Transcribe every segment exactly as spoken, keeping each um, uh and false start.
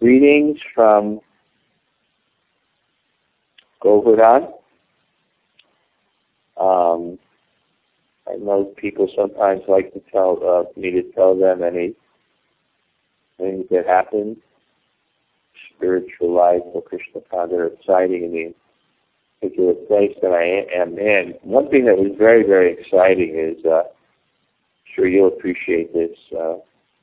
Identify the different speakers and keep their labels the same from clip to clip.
Speaker 1: Greetings from Govardhan. Um, I know people sometimes like to tell uh, me to tell them any things that happen, spiritual life or Krishna Content exciting in the particular place that I am in. One thing that was very, very exciting is, uh, I'm sure you'll appreciate this, uh,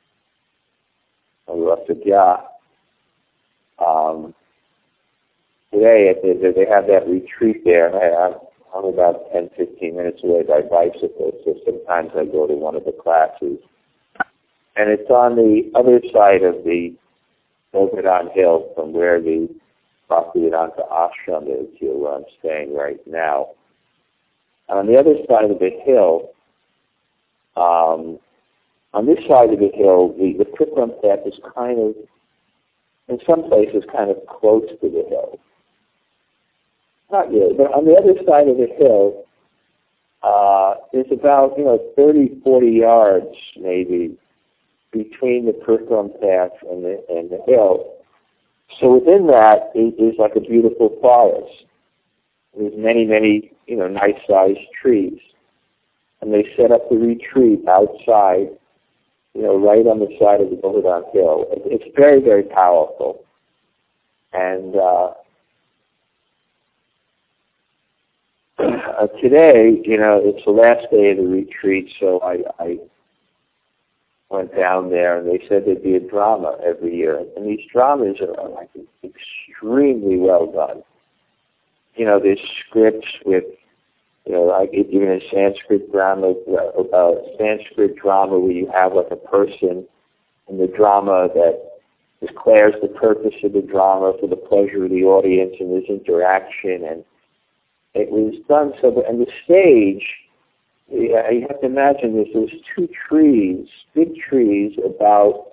Speaker 1: um, today at the, they have that retreat there. I, I'm about ten, fifteen minutes away by bicycle, so sometimes I go to one of the classes. And it's on the other side of the Govardhan Hill from where the Bhaktivedanta Ashram is, here where I'm staying right now. On the other side of the hill, um, on this side of the hill, the, the Prikram path is kind of, in some places, kind of close to the hill. Not really, but on the other side of the hill, uh, there's about, you know, thirty, forty yards maybe between the Prikram path and the, and the hill. So within that is, is like a beautiful forest. There's many, many, you know, nice-sized trees. And they set up the retreat outside, you know, right on the side of the Govardhan Hill. It, it's very, very powerful. And uh, uh, today, you know, it's the last day of the retreat, so I, I went down there, and they said there'd be a drama every year. And these dramas are like extremely well done. You know, there's scripts with, you know, like even a Sanskrit drama, uh, Sanskrit drama where you have like a person in the drama that declares the purpose of the drama for the pleasure of the audience, and there's interaction, and it was done so. And the stage, yeah, you have to imagine this. There's two trees, big trees, about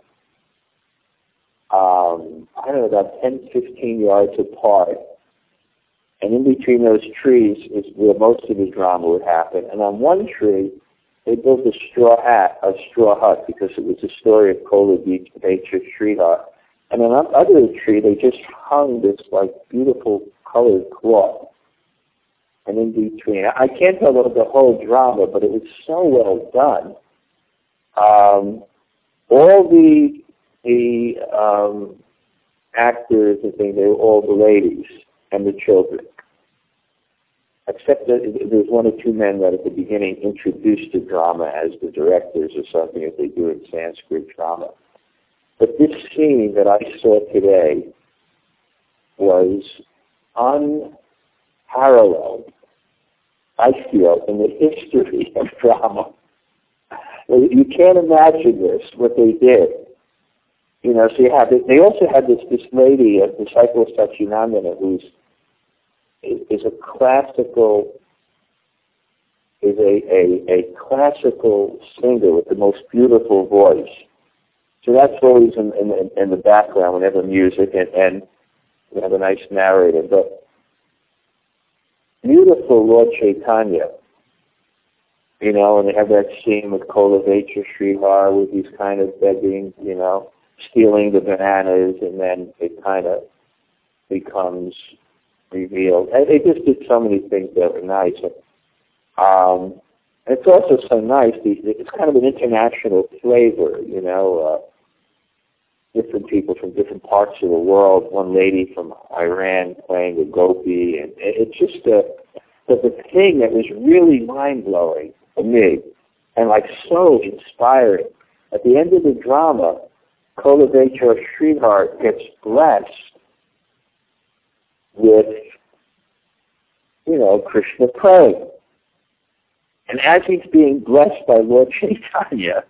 Speaker 1: um, I don't know, about ten, fifteen yards apart. And in between those trees is where most of the drama would happen. And on one tree, they built a straw hat, a straw hut, because it was the story of Kolavitra Sridhar. And on the other tree, they just hung this like beautiful colored cloth. And in between, I can't tell the whole drama, but it was so well done. Um, all the the um, actors and things, they were all the ladies and the children, except that there's one or two men that at the beginning introduced the drama as the directors or something, as they do in Sanskrit drama. But this scene that I saw today was unparalleled, I feel, in the history of drama. You can't imagine this, what they did. You know, so you have, they also had this, this lady, a disciple of Satchidananda, who's is, is a classical, is a, a, a classical singer with the most beautiful voice. So that's always in, in, in the background whenever music, and, and we have a nice narrator. But beautiful Lord Chaitanya, you know, and they have that scene with Kolavitra Sridhar with these kind of begging, you know, stealing the bananas, and then it kind of becomes revealed. And they just did so many things that were nice. Um, it's also so nice. It's kind of an international flavor, you know. Uh, different people from different parts of the world. One lady from Iran playing a gopi, and it's just a. But the thing that was really mind blowing for me, and like so inspiring, at the end of the drama, Kolavitra Sridhar gets blessed with, you know, Krishna praying. And as he's being blessed by Lord Chaitanya,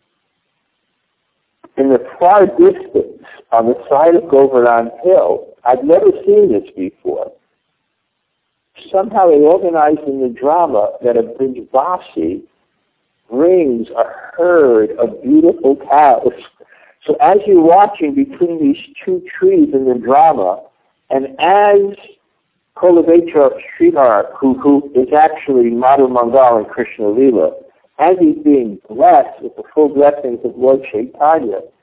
Speaker 1: in the far distance, on the side of Govardhan Hill, I've never seen this before. Somehow they organized in the drama that a Brijvasi brings a herd of beautiful cows. So as you're watching between these two trees in the drama, and as Kolavitra Sridhar, who, who is actually Madhu Mangal and Krishna Lila, as he's being blessed with the full blessings of Lord Chaitanya,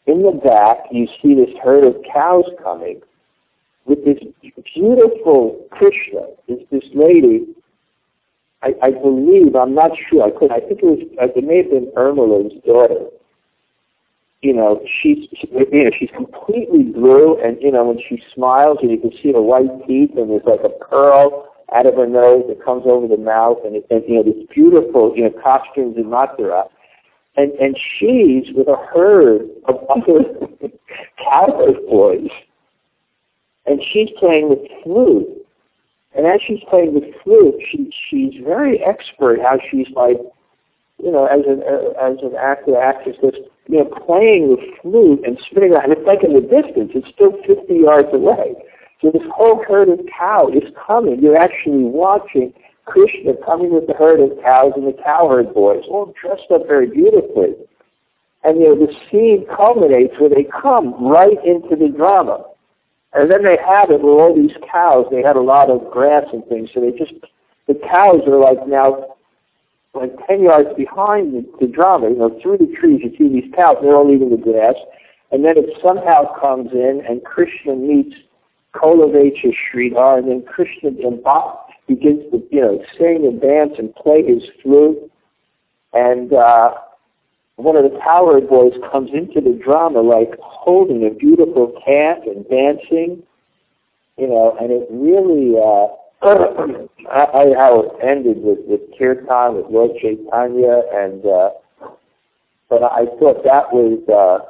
Speaker 1: in the back, you see this herd of cows coming with this beautiful Krishna. This, this lady, I, I believe, I'm not sure, I could, I think it was, it may have been Ermela's daughter. You know, she's, she, you know, she's completely blue, and, you know, when she smiles, and you can see her white teeth, and there's like a pearl out of her nose that comes over the mouth, and, it, and you know, this beautiful, you know, costumes in Mathura. And, and she's with a herd of other cowherd boys. And she's playing the flute. And as she's playing the flute, she, she's very expert how she's like, you know, as an, uh, as an actor, actress, just, you know, playing the flute and spinning around. And it's like in the distance. It's still fifty yards away. So this whole herd of cow is coming. You're actually watching Krishna coming with the herd of cows and the cowherd boys, all dressed up very beautifully. And, you know, the scene culminates where they come right into the drama. And then they have it where all these cows, they had a lot of grass and things, so they just, the cows are like now like ten yards behind the, the drama. You know, through the trees, you see these cows, they're all eating the grass. And then it somehow comes in, and Krishna meets Kolavecha Sridhar, and then Krishna and Bhakti begins to, you know, sing and dance and play his flute. And uh, one of the cowherd boys comes into the drama like holding a beautiful calf and dancing, you know, and it really, uh, I, I, how it ended with, with Kirtan, with Lord Chaitanya, and, uh, but I thought that was uh,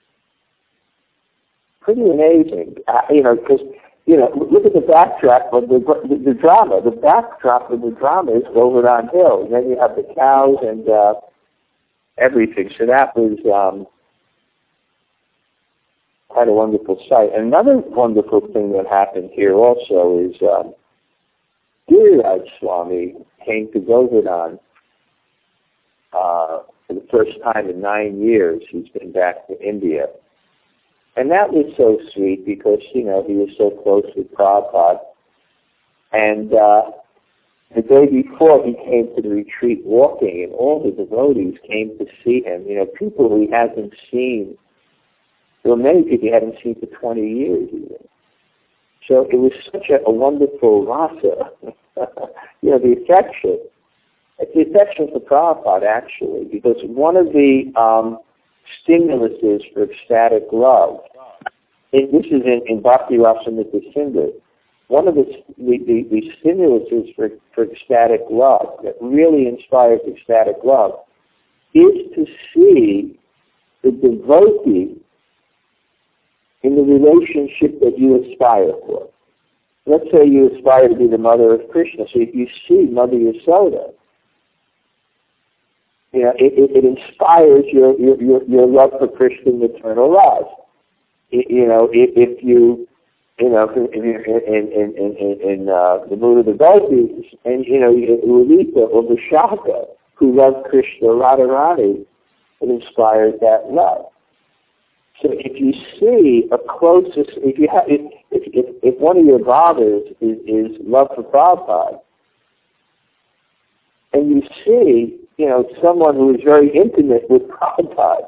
Speaker 1: pretty amazing, uh, you know, because, you know, look at the backdrop of the, the, the drama. The backdrop of the drama is Govardhan Hill. And then you have the cows and uh, everything. So that was um, quite a wonderful sight. And another wonderful thing that happened here also is um, Giriraj Swami came to Govardhan uh, for the first time in nine years. He's been back to India. And that was so sweet because, you know, he was so close with Prabhupada. And uh, the day before he came to the retreat walking, and all the devotees came to see him. You know, people he hasn't seen. There were many people he hadn't seen for twenty years even. So it was such a, a wonderful rasa. You know, the affection. It's the affection for Prabhupada, actually, because one of the um, stimuluses for ecstatic love. And this is in, in Bhakti Rasamrita Sindhu. One of the, the, the, the stimuluses for, for ecstatic love that really inspires ecstatic love is to see the devotee in the relationship that you aspire for. Let's say you aspire to be the mother of Krishna. So if you see Mother Yasoda, you know, it, it, it inspires your, your, your, your love for Krishna and eternal love. It, you know, if, if you, you know, if you're in, in, in, in, in uh, the mood of the gopis, and, you know, Lalita or Vishaka, who love Krishna, Radharani, it inspires that love. So if you see a closest, if you have, if, if, if one of your bhavas is, is love for Prabhupada, and you see, you know, someone who is very intimate with Prabhupada,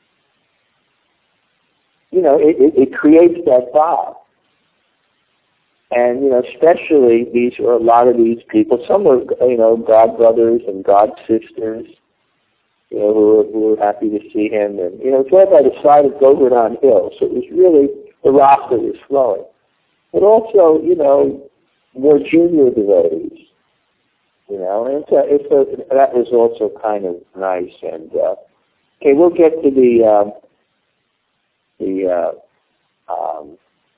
Speaker 1: you know, it, it, it creates that bond. And, you know, especially these, or a lot of these people, some are, you know, God brothers and God sisters, you know, who were, who were happy to see him. And, you know, it's right by the side of Govardhan Hill, so it was really, the rasa was flowing. But also, you know, more junior devotees, you know, and it's a, it's a, that was also kind of nice. And, uh, okay, we'll get to the, um, the, uh, um,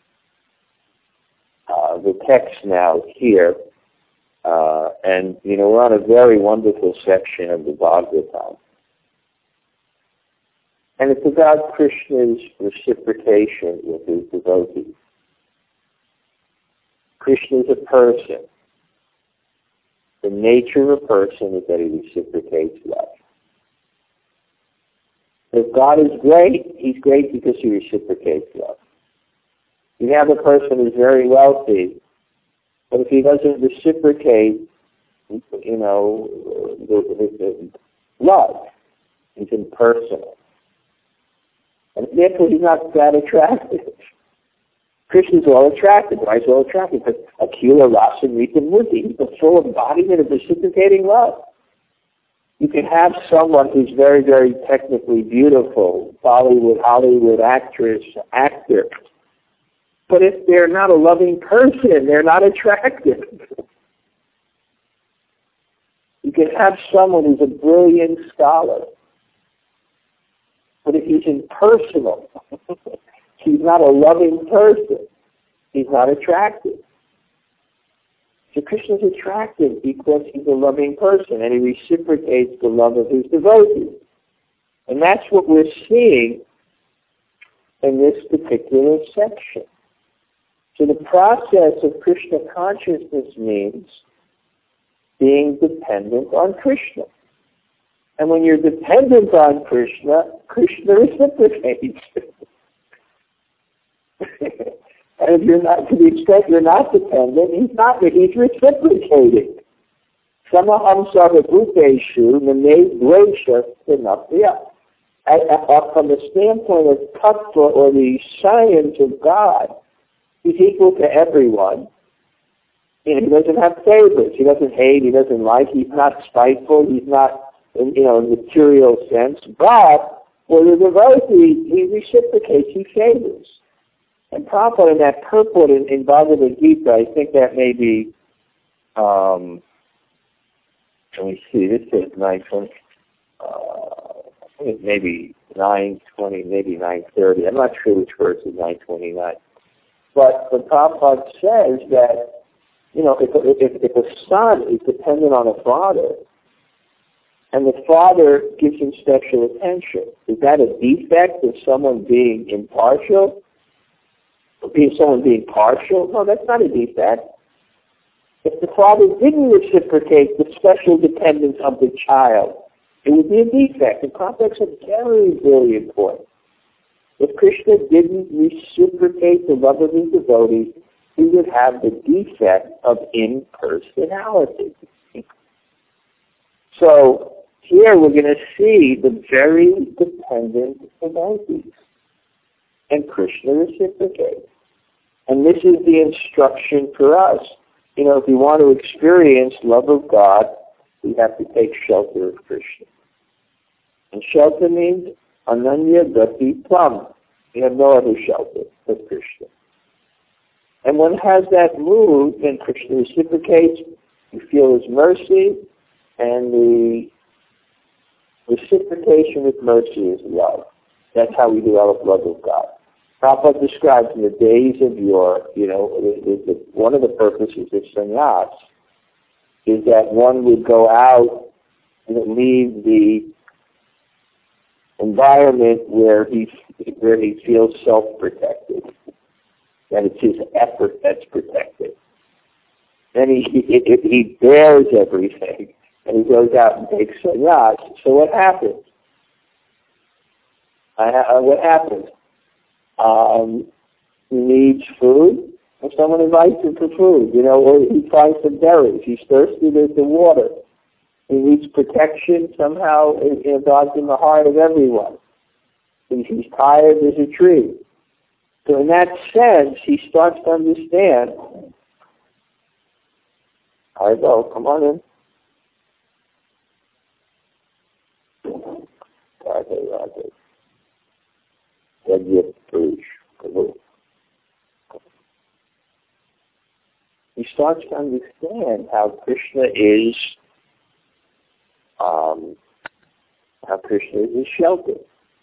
Speaker 1: uh, the text now here. Uh, and, you know, we're on a very wonderful section of the Bhagavatam. And it's about Krishna's reciprocation with his devotees. Krishna is a person. The nature of a person is that he reciprocates love. If God is great, he's great because he reciprocates love. You have a person who's very wealthy, but if he doesn't reciprocate, you know, the, the, the love, he's impersonal. And therefore he's not that attractive. Krishna's all attractive. Why is he all attractive? Because Akila Rasa Rita Murti. He's the full embodiment of reciprocating love. You can have someone who's very, very technically beautiful, Bollywood, Hollywood actress, actor. But if they're not a loving person, they're not attractive. You can have someone who's a brilliant scholar. But if he's impersonal, he's not a loving person, he's not attractive. So Krishna's attractive because he's a loving person and he reciprocates the love of his devotees. And that's what we're seeing in this particular section. So the process of Krishna consciousness means being dependent on Krishna. And when you're dependent on Krishna, Krishna reciprocates. And if you're not, to the extent you're not dependent, he's not, he's reciprocating. Samaham sarvabhuteshu name dvesha tinapya. From the standpoint of tattva, or the science of God, he's equal to everyone. You know, he doesn't have favorites. He doesn't hate. He doesn't like. He's not spiteful. He's not, in, you know, in material sense. But for the devotee, he reciprocates. He favors. And Prabhupada in that purport in, in Bhagavad Gita, I think that may be, um, let me see, this is nine twenty, uh, I think it's maybe nine twenty, maybe nine thirty. I'm not sure which verse is nine twenty-nine. But the Prabhupada says that, you know, if, if, if a son is dependent on a father, and the father gives him special attention, is that a defect of someone being impartial? Being someone being partial? No, that's not a defect. If the father didn't reciprocate the special dependence of the child, it would be a defect. And Prabhupada said very, very important. If Krishna didn't reciprocate the love of his devotees, he would have the defect of impersonality. So here we're going to see the very dependent devotees. And Krishna reciprocates. And this is the instruction for us. You know, if we want to experience love of God, we have to take shelter of Krishna. And shelter means Ananya Gati Plam. We have no other shelter but Krishna. And one has that mood, and Krishna reciprocates. You feel his mercy, and the reciprocation with mercy is love. That's how we develop love of God. Prabhupada describes in the days of yore, you know, the, the, one of the purposes of sannyas is that one would go out and leave the environment where he where he feels self-protected, that it's his effort that's protected. Then he he, he bears everything, and he goes out and takes sannyas. So what happens? I, what happens? Um, he needs food, or someone invites him for food, you know, or he finds some berries. He's thirsty, there's the water. He needs protection, somehow it, it God's in the heart of everyone. If he's tired, there's a tree. So in that sense, he starts to understand. All right, go, come on in. Radhe, Radhe. He starts to understand how Krishna is, um, how Krishna is his shelter.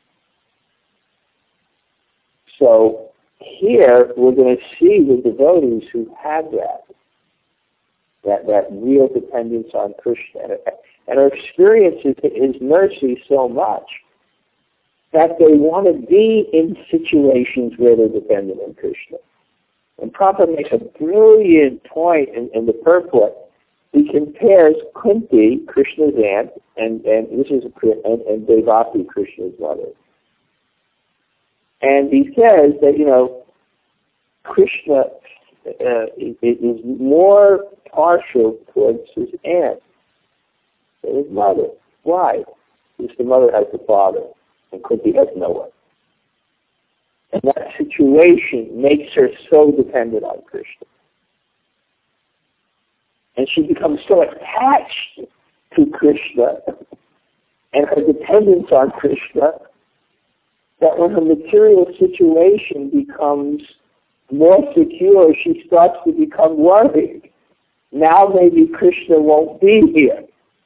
Speaker 1: So here we're going to see the devotees who have that, that that real dependence on Krishna, and are experiencing his mercy so much that they want to be in situations where they're dependent on Krishna. And Prabhupada makes a brilliant point in, in the purport. He compares Kunti, Krishna's aunt, and, and this is and, and Devaki, Krishna's mother. And he says that, you know, Krishna uh, is, is more partial towards his aunt than his mother. Why? Because the mother has the father, and Kunti has no one. And that situation makes her so dependent on Krishna. And she becomes so attached to Krishna and her dependence on Krishna that when her material situation becomes more secure, she starts to become worried. Now maybe Krishna won't be here.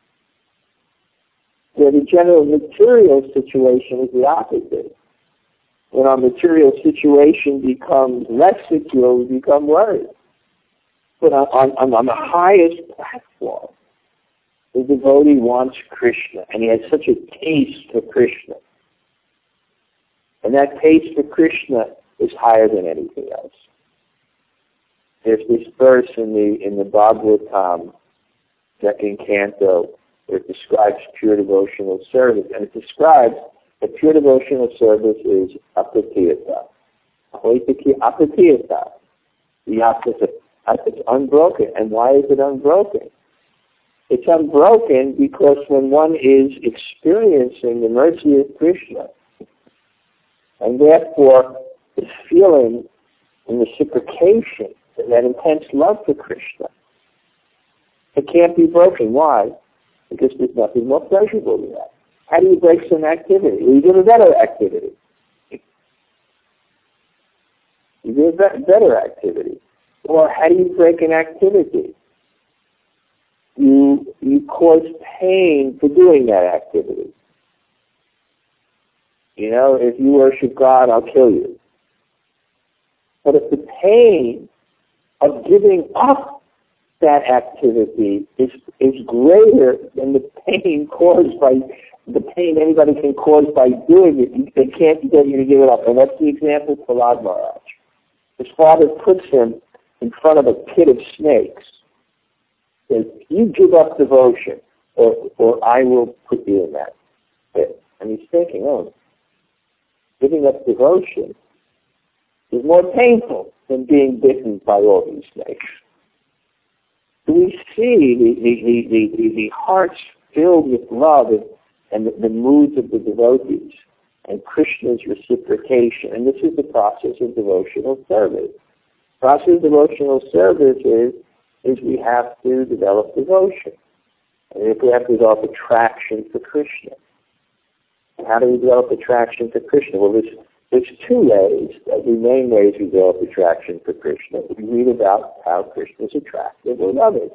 Speaker 1: Where the general material situation is the opposite. When our material situation becomes less secure, we become worried. But on, on, on the highest platform, the devotee wants Krishna, and he has such a taste for Krishna. And that taste for Krishna is higher than anything else. There's this verse in the in the Bhagavatam, second canto, where it describes pure devotional service, and it describes that pure devotional service is apatiyata. Apatiyata. It's unbroken. And why is it unbroken? It's unbroken because when one is experiencing the mercy of Krishna, and therefore is feeling in reciprocation that intense love for Krishna, it can't be broken. Why? Because there's nothing more pleasurable than that. How do you break some activity? Well, you do a better activity. You do a be- better activity. Or how do you break an activity? You you cause pain for doing that activity. You know, if you worship God, I'll kill you. But if the pain of giving up that activity is is greater than the pain caused by the pain anybody can cause by doing it, they can't get you to give it up. And what's the example? Prahlad Maharaj. His father puts him in front of a pit of snakes. Says, you give up devotion, or or I will put you in that pit. And he's thinking, oh, giving up devotion is more painful than being bitten by all these snakes. So we see the, the, the, the, the hearts filled with love and, and the, the moods of the devotees and Krishna's reciprocation. And this is the process of devotional service. The process of devotional service is, is we have to develop devotion. And if we have to develop attraction for Krishna. And how do we develop attraction for Krishna? Well, there's, there's two ways, the main ways we develop attraction for Krishna. We read about how Krishna is attractive or loving.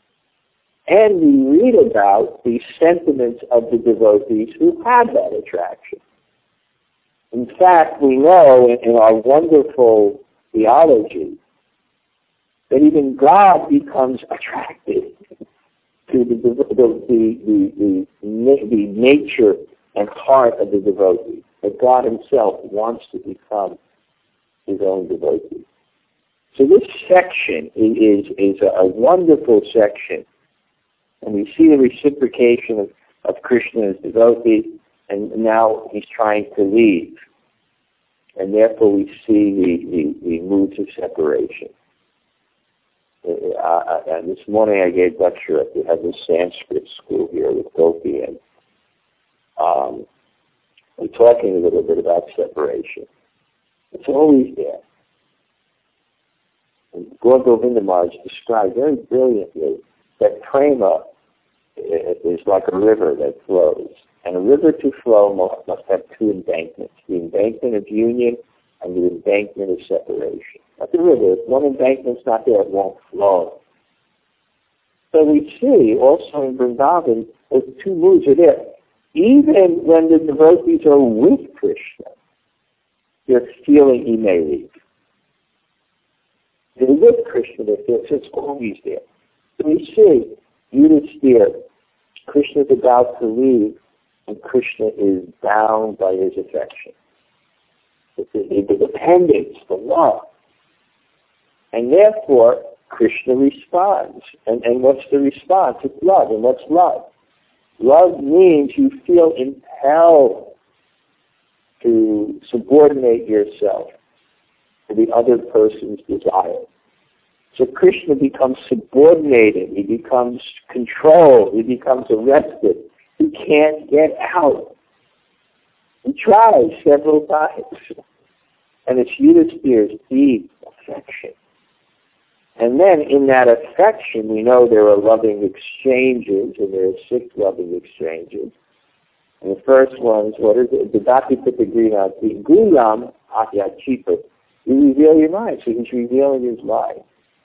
Speaker 1: And we read about the sentiments of the devotees who have that attraction. In fact, we know in, in our wonderful theology that even God becomes attracted to the, the, the, the, the, the nature and heart of the devotee. That God himself wants to become his own devotee. So this section is, is a wonderful section. And we see the reciprocation of, of Krishna as devotee, and now he's trying to leave. And therefore we see the, the, the moods of separation. Uh, uh, and this morning I gave a lecture at the, at the Sanskrit school here with Gopi, and um, we're talking a little bit about separation. It's always there. And Gaur Govinda Maharaj described very brilliantly that prema is like a river that flows. And a river to flow must have two embankments, the embankment of union and the embankment of separation. Not the river. If one embankment's not there, it won't flow. So we see also in Vrindavan, those two moods are there. Even when the devotees are with Krishna, they're feeling he may leave. They're with Krishna, they feel it's always there. So we see Yudhisthira, Krishna is about to leave, and Krishna is bound by his affection. It's the dependence, the love. And therefore, Krishna responds. And, and what's the response? It's love. And what's love? Love means you feel impelled to subordinate yourself to the other person's desire. So Krishna becomes subordinated. He becomes controlled. He becomes arrested. He can't get out. He tries several times. And it's Yudhisthira's deep affection. And then in that affection, we know there are loving exchanges, and there are six loving exchanges. And the first one is, what is it? The Bhakti put the green on the Guyam Atyachipa. You reveal your mind. So he's revealing his mind.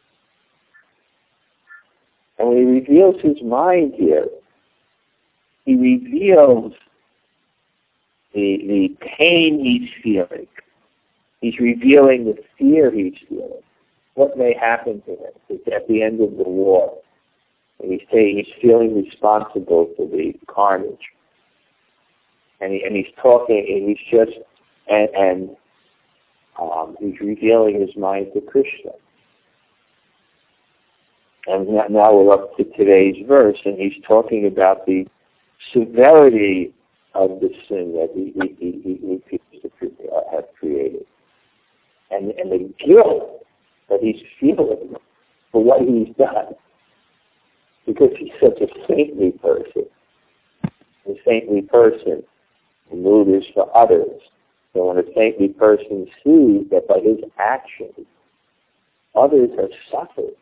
Speaker 1: And when he reveals his mind here, he reveals the, the pain he's feeling. He's revealing the fear he's feeling. What may happen to him? It's at the end of the war. And he's saying he's feeling responsible for the carnage. And, he, and he's talking, and he's just, and, and um, he's revealing his mind to Krishna. And now we're up to today's verse, and he's talking about the severity of the sin that he, he, he, he, he have created. And, and the guilt that he's feeling for what he's done. Because he's such a saintly person. A saintly person, the mood is for others. So when a saintly person sees that by his actions, others have suffered,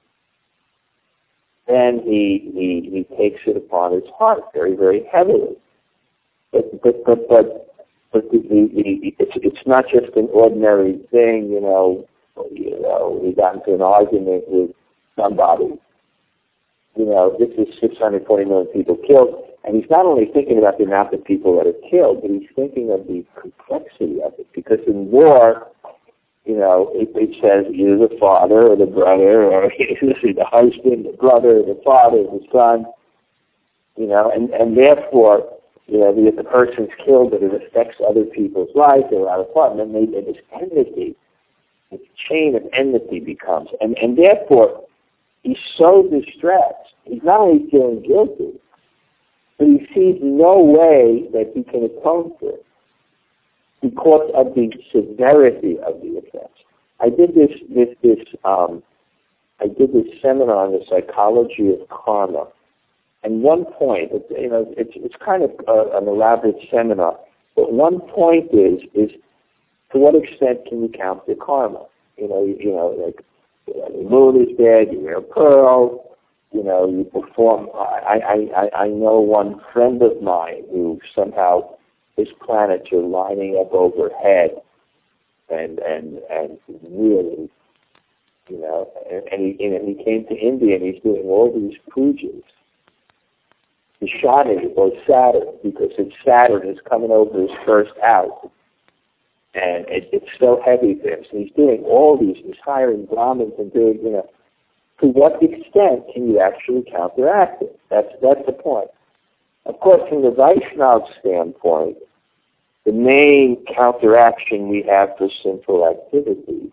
Speaker 1: then he, he, he takes it upon his heart very, very heavily. But, but, but, but, but the, the, the, it's, it's not just an ordinary thing, you know, you know, he got into an argument with somebody. You know, this is six hundred forty million people killed, and he's not only thinking about the amount of people that are killed, but he's thinking of the complexity of it. Because in war, you know, it, it says either the father or the brother, or the husband, the brother, the father, the son, you know, and, and therefore, you know, if the person's killed, but it affects other people's lives, they're out of part, and then they, this enmity, this chain of enmity becomes, and, and therefore, he's so distressed. He's not only feeling guilty, but he sees no way that he can atone for it because of the severity of the offense. I did this, this, this, um, I did this seminar on the psychology of karma. And one point, it's, you know, it's it's kind of uh, an elaborate seminar, but one point is is to what extent can you count the karma? You know, you, you know, like the moon is dead, you wear a pearl, you know, you perform. I, I, I, I know one friend of mine who somehow his planets are lining up overhead, and and and really, you know, and, and he and he came to India and he's doing all these pujas. The Shani or Saturn, because it's Saturn is coming over his first house. And it, it's so heavy for him. So he's doing all these, he's hiring Brahmins and doing, you know, to what extent can you actually counteract it? That's, that's the point. Of course, from the Vaishnava standpoint, the main counteraction we have for sinful activities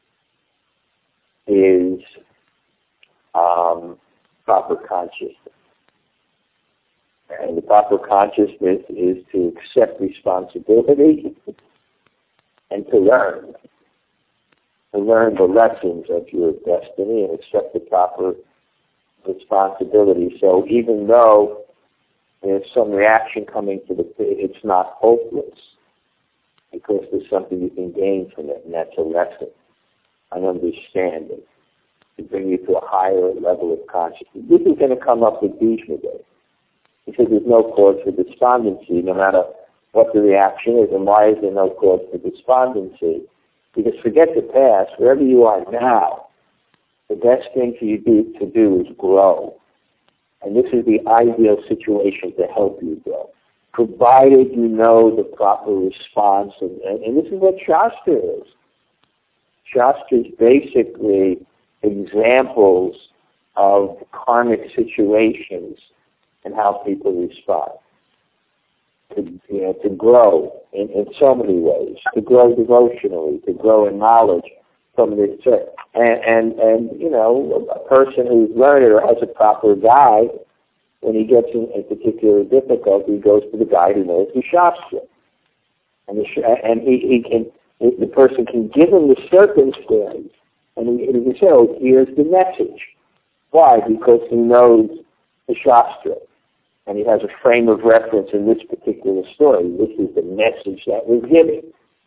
Speaker 1: is um, proper consciousness. And the proper consciousness is to accept responsibility and to learn. To learn the lessons of your destiny and accept the proper responsibility. So even though there's some reaction coming to the, it's not hopeless because there's something you can gain from it, and that's a lesson, an understanding, to bring you to a higher level of consciousness. This is going to come up with Bhishma Day. He said there's no cause for despondency, no matter what the reaction is, and why is there no cause for despondency? Because forget the past, wherever you are now, the best thing for you do, to do is grow. And this is the ideal situation to help you grow, provided you know the proper response. And, and, and this is what Shastra is. Shastra is basically examples of karmic situations and how people respond. To, you know, to grow in, in so many ways, to grow devotionally, to grow in knowledge from this, and, and, and you know, a person who's learned or has a proper guide, when he gets in a particular difficulty, he goes to the guide who knows the Shastra. And, the, and he, he can, the person can give him the circumstance, and he, he can say, oh, here's the message. Why? Because he knows the Shastra. And he has a frame of reference in this particular story. This is the message that was given.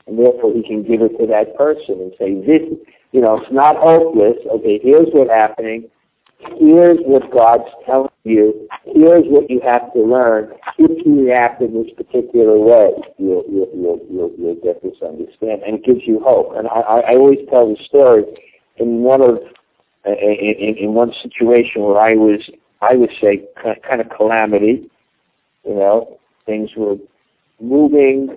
Speaker 1: And therefore he can give it to that person and say, this, you know, it's not hopeless. Okay, here's what's happening. Here's what God's telling you. Here's what you have to learn. If you react in this particular way, you'll, you'll, you'll, you'll, you'll get this understanding. And it gives you hope. And I, I always tell the story in one of, in, in, in one situation where I was, I would say, kind of calamity. You know, things were moving,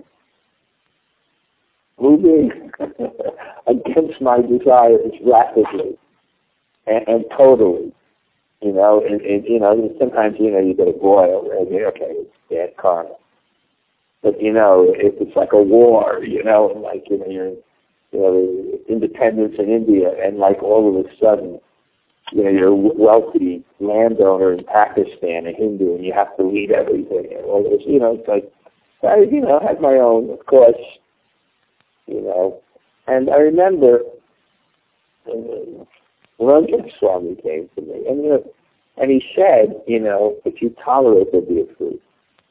Speaker 1: moving against my desires rapidly and, and totally. You know, and, and you know, sometimes you know you get a boil, and you're, okay, it's bad karma. But you know, it, it's like a war. You know, and like you know, you're, you know, independence in India, and like all of a sudden, you know, you're a wealthy landowner in Pakistan, a Hindu, and you have to lead everything. And all this, you know, it's like, I, you know, had my own, of course, you know. And I remember uh, Ranjan Swami came to me, and you know, and he said, you know, if you tolerate, there'll be a fruit.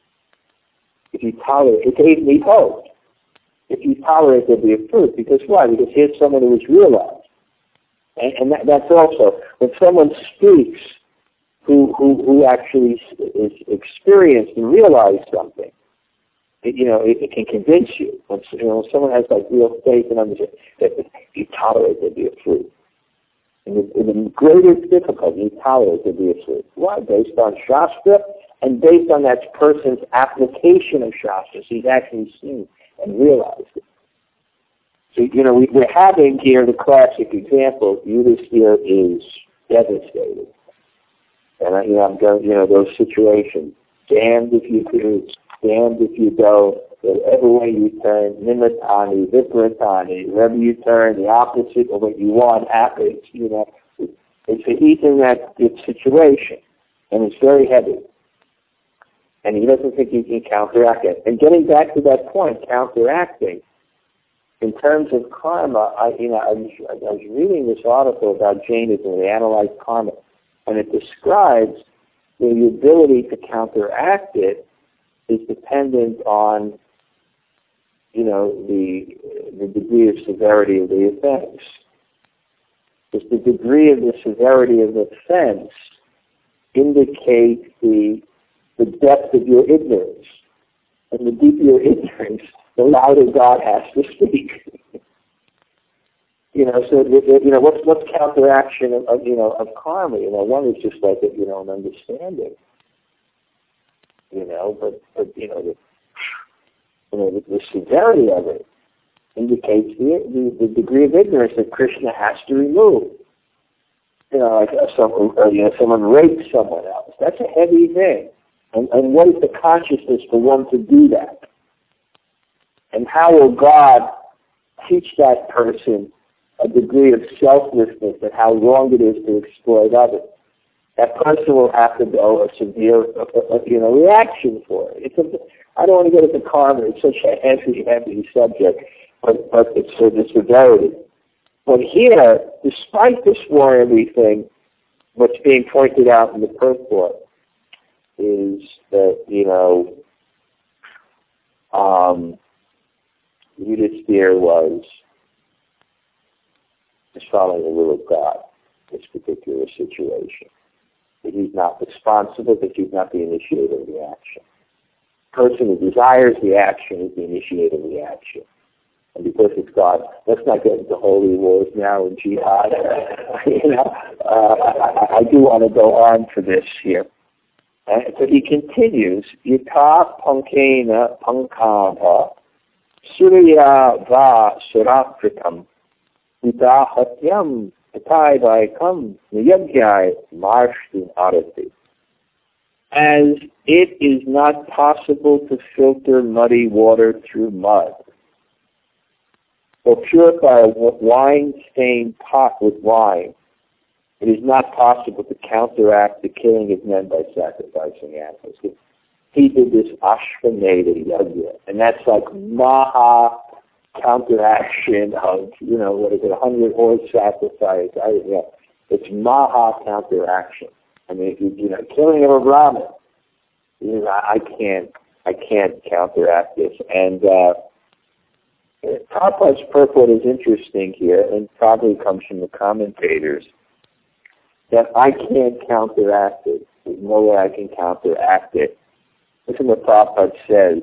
Speaker 1: If you tolerate, it gave me hope. If you tolerate, there'll be a fruit. Because why? Because here's someone who was realized. And, and that, that's also, when someone speaks who, who, who actually is experienced and realized something, it, you know, it, it can convince you. When, you know, someone has like real faith and understanding that if you tolerate, there'll be a fruit. In the, in the greatest difficulty, you tolerate, there'll be a fruit. Why? Based on Shastra and based on that person's application of Shastra. So he's actually seen and realized it. So, you know, we, we're having here the classic example. Yudhisthira is devastated. And, I, you know, I'm going, you know, those situations. Damned if you do, damned if you don't. Whatever way you turn, nimitani, vipratani, wherever you turn, the opposite of what you want happens. You know, it's a, he's in that situation. And it's very heavy. And he doesn't think he can counteract it. And getting back to that point, counteracting, in terms of karma, I, you know, I was, I was reading this article about Jainism. They analyzed karma, and it describes the ability to counteract it is dependent on, you know, the the degree of severity of the offense. Because the degree of the severity of the offense indicates the the depth of your ignorance, and the deeper your ignorance, the louder God has to speak. you know, so you know what's what's counteraction of, of you know of karma? You know, one is just like you know an understanding. You know, but but you know the you know the, the severity of it indicates the, the the degree of ignorance that Krishna has to remove. You know, like uh, some or, you know someone rapes someone else. That's a heavy thing. And, and what is the consciousness for one to do that? And how will God teach that person a degree of selflessness and how wrong it is to exploit others? That person will have to go a severe, uh, you know, reaction for it. It's a, I don't want to get into karma. It's such a heavy, heavy subject, but, but it's for the severity. But here, despite this war and everything, what's being pointed out in the purport is that, you know, um, Yudhisthira was just following the will of God in this particular situation. That he's not responsible, that he's not the initiator of the action. The person who desires the action is the initiator of the action. And because it's God, let's not get into holy wars now and jihad. you know, uh, I, I do want to go on for this here. Uh, so he continues, Yata pankena pankabha surya va surakritam Yata hatyam yatai vaikam niyagyai marshti arati. As it is not possible to filter muddy water through mud, or purify a wine-stained pot with wine, it is not possible to counteract the killing of men by sacrificing animals. He did this Ashvamedha Yajna, and that's like Maha counteraction of, you know, what is it, a hundred horse sacrifice. I, yeah, it's Maha counteraction. I mean, if you, you know, killing of a Brahmin, you know, I can't, I can't counteract this. And, uh, Prabhupada's purport is interesting here, and probably comes from the commentators, that I can't counteract it. There's no way I can counteract it. Listen to what Prabhupada says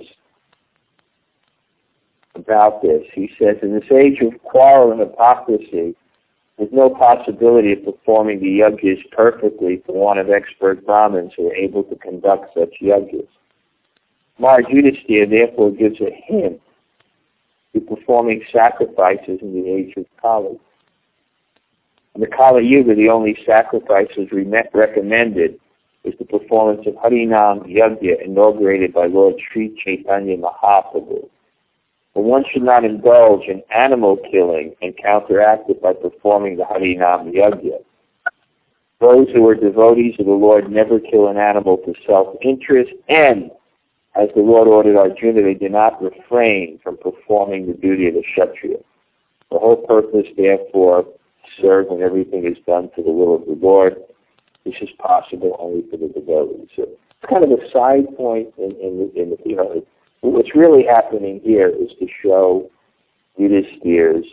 Speaker 1: about this. He says, in this age of quarrel and hypocrisy, there's no possibility of performing the yajnas perfectly for want of expert Brahmins who are able to conduct such yajnas. Maharaj Yudhisthira therefore gives a hint to performing sacrifices in the age of Kali. In the Kali Yuga, the only sacrifices re- recommended is the performance of Harinam Yajna inaugurated by Lord Sri Chaitanya Mahaprabhu. But one should not indulge in animal killing and counteract it by performing the Harinam Yajna. Those who are devotees of the Lord never kill an animal for self-interest, and as the Lord ordered Arjuna, they do not refrain from performing the duty of the Kshatriya. The whole purpose, therefore, to serve when everything is done to the will of the Lord. This is possible only for the devotees. So it's kind of a side point in, in, in the, you know, what's really happening here is to show Yudhisthira's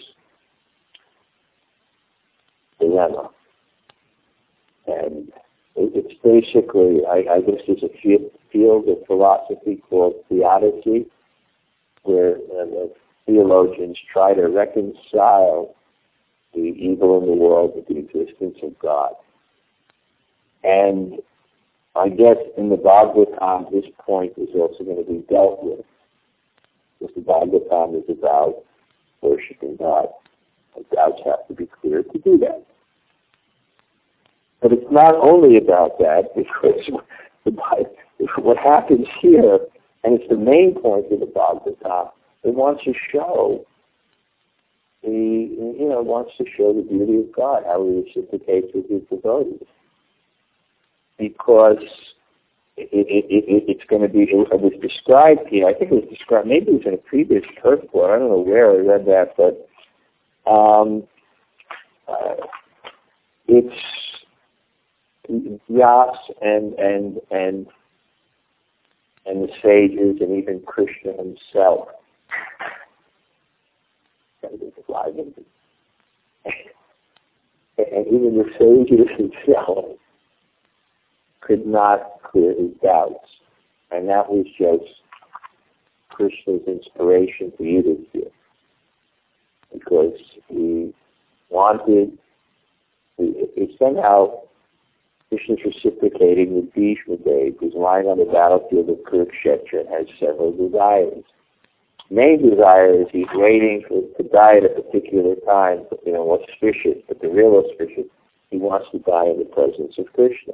Speaker 1: dilemma. And it's basically, I, I guess there's a field, field of philosophy called theodicy, where uh, the theologians try to reconcile the evil in the world with the existence of God. And I guess in the Bhagavatam, this point is also going to be dealt with, because the Bhagavatam is about worshiping God. And doubts have to be clear to do that. But it's not only about that, because what happens here, and it's the main point of the Bhagavatam, it wants to show the, you know, wants to show the beauty of God, how He reciprocates with His devotees. Because it, it, it, it's going to be, it was described here, I think it was described, maybe it was in a previous purport, I don't know where I read that, but um, uh, it's Vyas and, and, and, and the sages and even Krishna himself. And even the sages himself could not clear his doubts. And that was just Krishna's inspiration for Yudhisthira. Because he wanted, he, he somehow, Krishna's reciprocating with Bhishma Dev, who's lying on the battlefield of Kurukshetra and has several desires. Main desire is he's waiting for, to die at a particular time, you know, auspicious, but the real auspicious, he wants to die in the presence of Krishna.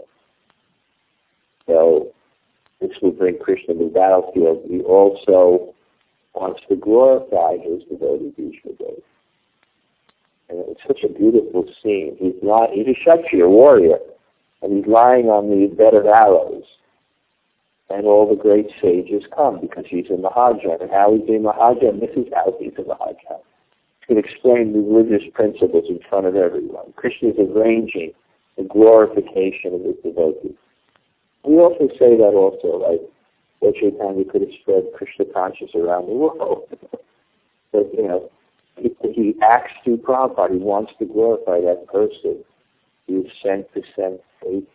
Speaker 1: So this will bring Krishna to the battlefield. He also wants to glorify his devotee Bhishma Dev. And it's such a beautiful scene. He's not, he's a Kshatriya warrior, and he's lying on the bed of arrows. And all the great sages come because he's a Mahajan. And how he's a Mahajan, this is how he's a Mahajan. He can explain the religious principles in front of everyone. Krishna is arranging the glorification of his devotees. We also say that also, like, Lord Chaitanya could have spread Krishna consciousness around the world. But, you know, he, he acts through Prabhupada. He wants to glorify that person. He is sent to send faith.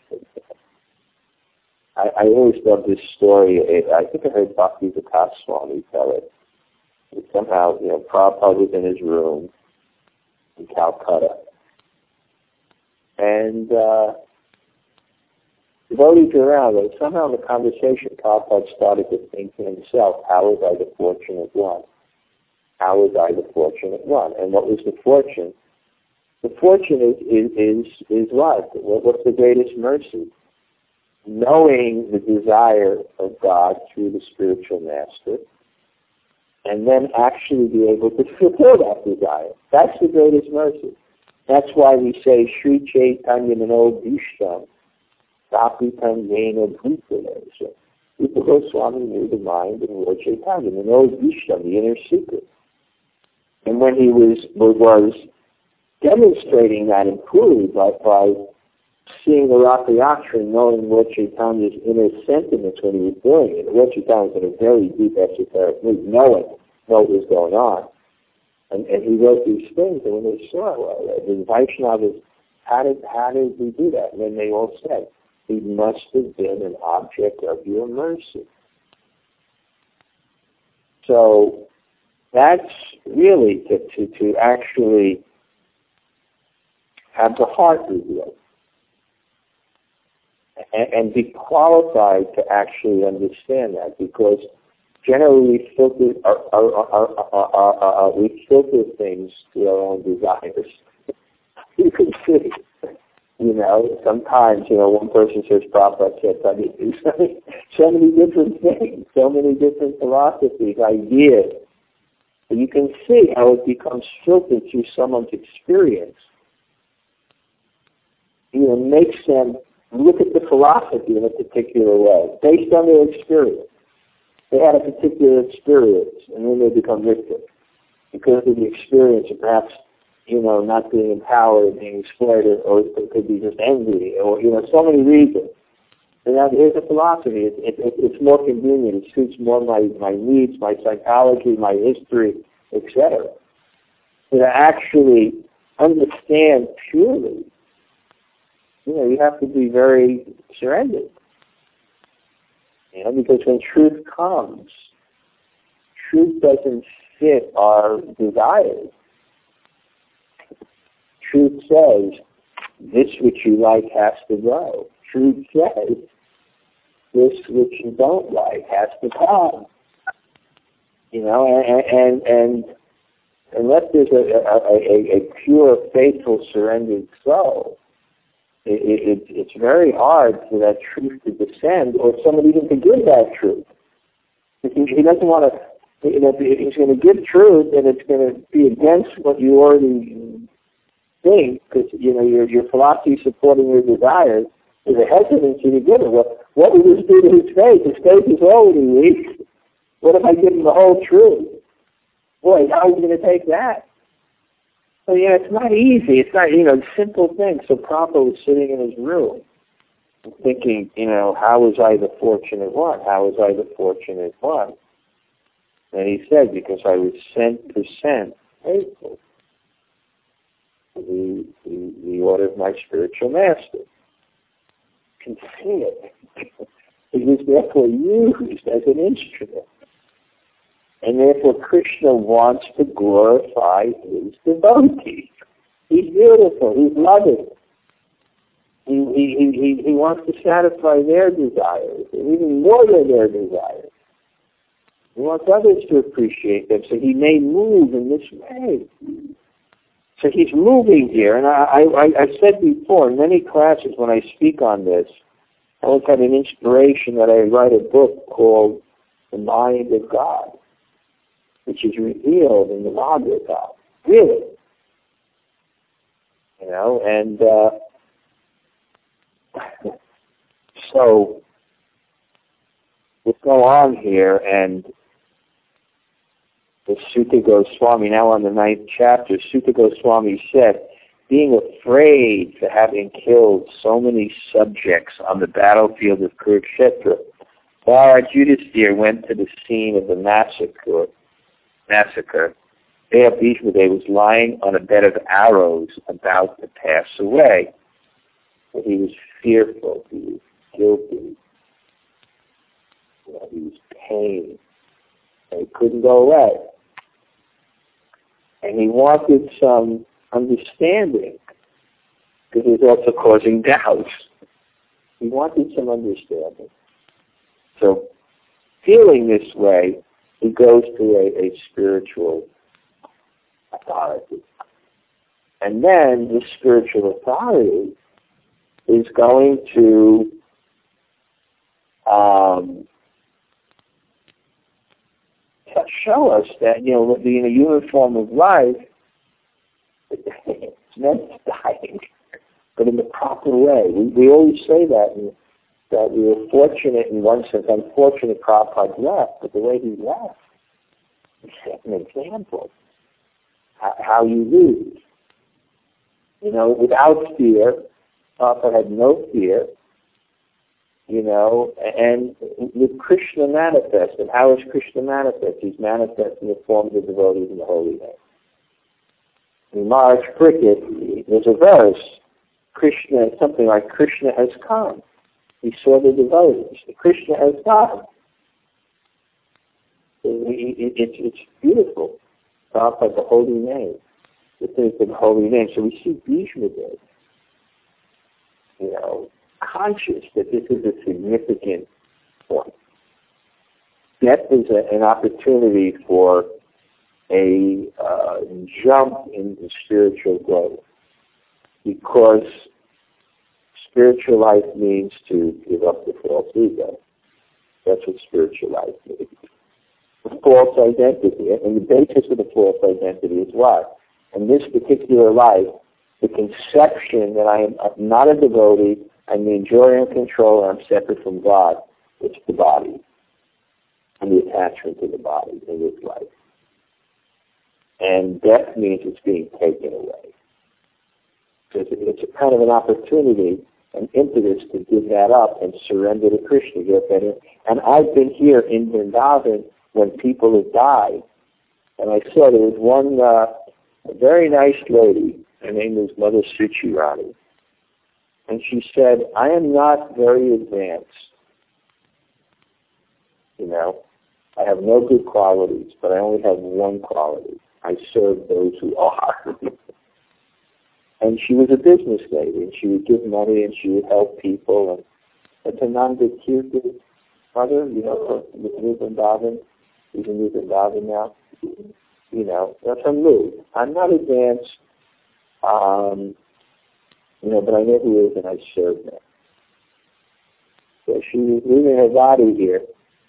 Speaker 1: I, I always love this story. I think I heard Bhakti Vikas Swami tell it. And somehow, you know, Prabhupada was in his room in Calcutta. And uh, devotees were around, and somehow in the conversation, Prabhupada started to think to himself, how was I the fortunate one? How was I the fortunate one? And what was the fortune? The fortune is, is, is, is what? What's the greatest mercy? Knowing the desire of God through the spiritual master, and then actually be able to fulfill that desire. That's the greatest mercy. That's why we say, Sri Chaitanya Mano Bhishtam, Sapitam Yena Bhutanesa. Rupa Goswami knew the mind of Lord Chaitanya, Mano Bhishtam, the inner secret. And when he was, was demonstrating that in Puri by, by seeing the Rathayatra, knowing Lord Chaitanya's inner sentiments when he was doing it. Lord Chaitanya was in a very deep esoteric mood, knowing what was going on. And, and he wrote these things, and when they saw it, well, the Vaishnavas, how did, how did he do that? And then they all said, he must have been an object of your mercy. So that's really to, to, to actually have the heart revealed and, and be qualified to actually understand that, because generally we filter, our, our, our, our, our, we filter things to our own desires. You can see, you know, sometimes, you know, one person says, Prabhupada said, I mean, so many different things, so many different philosophies, ideas. But you can see how it becomes filtered through someone's experience. You know, makes them look at the philosophy in a particular way, based on their experience. They had a particular experience, and then they become victims because of the experience, and perhaps, you know, not being empowered, being exploited, or it could be just envy, or, you know, so many reasons. And now here's a philosophy. It, it, it, it's more convenient. It suits more my, my needs, my psychology, my history, et cetera. So to actually understand purely, you know, you have to be very surrendered. You know, because when truth comes, truth doesn't fit our desires. Truth says, this which you like has to go. Truth says, this which you don't like has to come. You know, and and, and unless there's a, a, a, a pure, faithful, surrendered soul, it, it, it's very hard for that truth to descend, or someone even to give that truth. He, he doesn't want to, you know, he's going to give truth, and it's going to be against what you already think, because, you know, your your philosophy supporting your desires. There's a hesitancy to give it. What, what would this do to his faith? His faith is already weak. What if I give him the whole truth? Boy, how are you going to take that? So, yeah, it's not easy. It's not, you know, simple things. So Prabhupada was sitting in his room thinking, you know, how was I the fortunate one? How was I the fortunate one? And he said, because I was cent percent faithful to the, the, the order of my spiritual master. You can see it. He was therefore used as an instrument. And therefore Krishna wants to glorify his devotees. He's beautiful. He's loving. He, he, he, he wants to satisfy their desires, and even more than their desires. He wants others to appreciate them, so he may move in this way. So he's moving here, and I, I, I said before, in many classes when I speak on this, I always had an inspiration that I write a book called The Mind of God, which is revealed in the Bhagavad. Really. You know, and uh, so let's go on here, and the Sutta Goswami, now on the ninth chapter, Sutta Goswami said, being afraid for having killed so many subjects on the battlefield of Kurukshetra, Bharat Yudhisthira went to the scene of the massacre. massacre. There Bhishmadev was lying on a bed of arrows about to pass away. But he was fearful, he was guilty, you know, he was pained, and he couldn't go away. And he wanted some understanding, because he was also causing doubts. He wanted some understanding. So, feeling this way, he goes to a, a spiritual authority. And then this spiritual authority is going to um, show us that, you know, being a human form of life, it's meant to die, but in the proper way. We, we always say that, and that we were fortunate in one sense, unfortunate Prabhupada left, but the way he left, he set an example how, how you lose. You know, without fear, Prabhupada had no fear, you know, and with Krishna manifest. And how is Krishna manifest? He's manifest in the form of the devotees in the holy name. in Maharaj Cricket, there's a verse, Krishna, something like Krishna has come. He saw the devotees. Krishna has come. It, it, it, it's beautiful. Talk about the holy name. The things of the holy name. So we see Bhishma Dev, you know, conscious that this is a significant point. Death is a, an opportunity for a uh, jump into spiritual growth, because spiritual life means to give up the false ego. That's what spiritual life means. The false identity, and the basis of the false identity is what? In this particular life, the conception that I am not a devotee, I'm the enjoyer and controller, I'm separate from God, it's the body, and the attachment to the body in this life. And death means it's being taken away. So it's, it's a kind of an opportunity, an impetus to give that up and surrender to Krishna. Get better. And I've been here in Vrindavan when people have died, and I saw there was one uh, a very nice lady. Her name was Mother Suchirani, and she said, "I am not very advanced. You know, I have no good qualities, but I only have one quality. I serve those who are." And she was a business lady, and she would give money, and she would help people. And that's a non-Kirti mother, you know, with New Vrindavan. She's in New Vrindavan now. You know, that's from Lou. I'm not advanced, um, you know, but I know who is, and I serve them. So she was leaving her body here,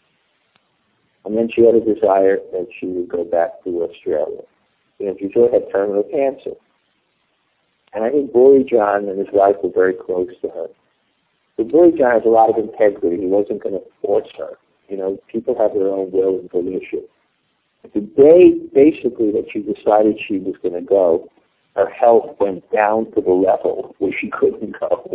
Speaker 1: and then she had a desire that she would go back to Australia. You know, she still had terminal cancer. And I think Buri John and his wife were very close to her. But Buri John has a lot of integrity. He wasn't going to force her. You know, people have their own will and volition. The day, basically, that she decided she was going to go, her health went down to the level where she couldn't go.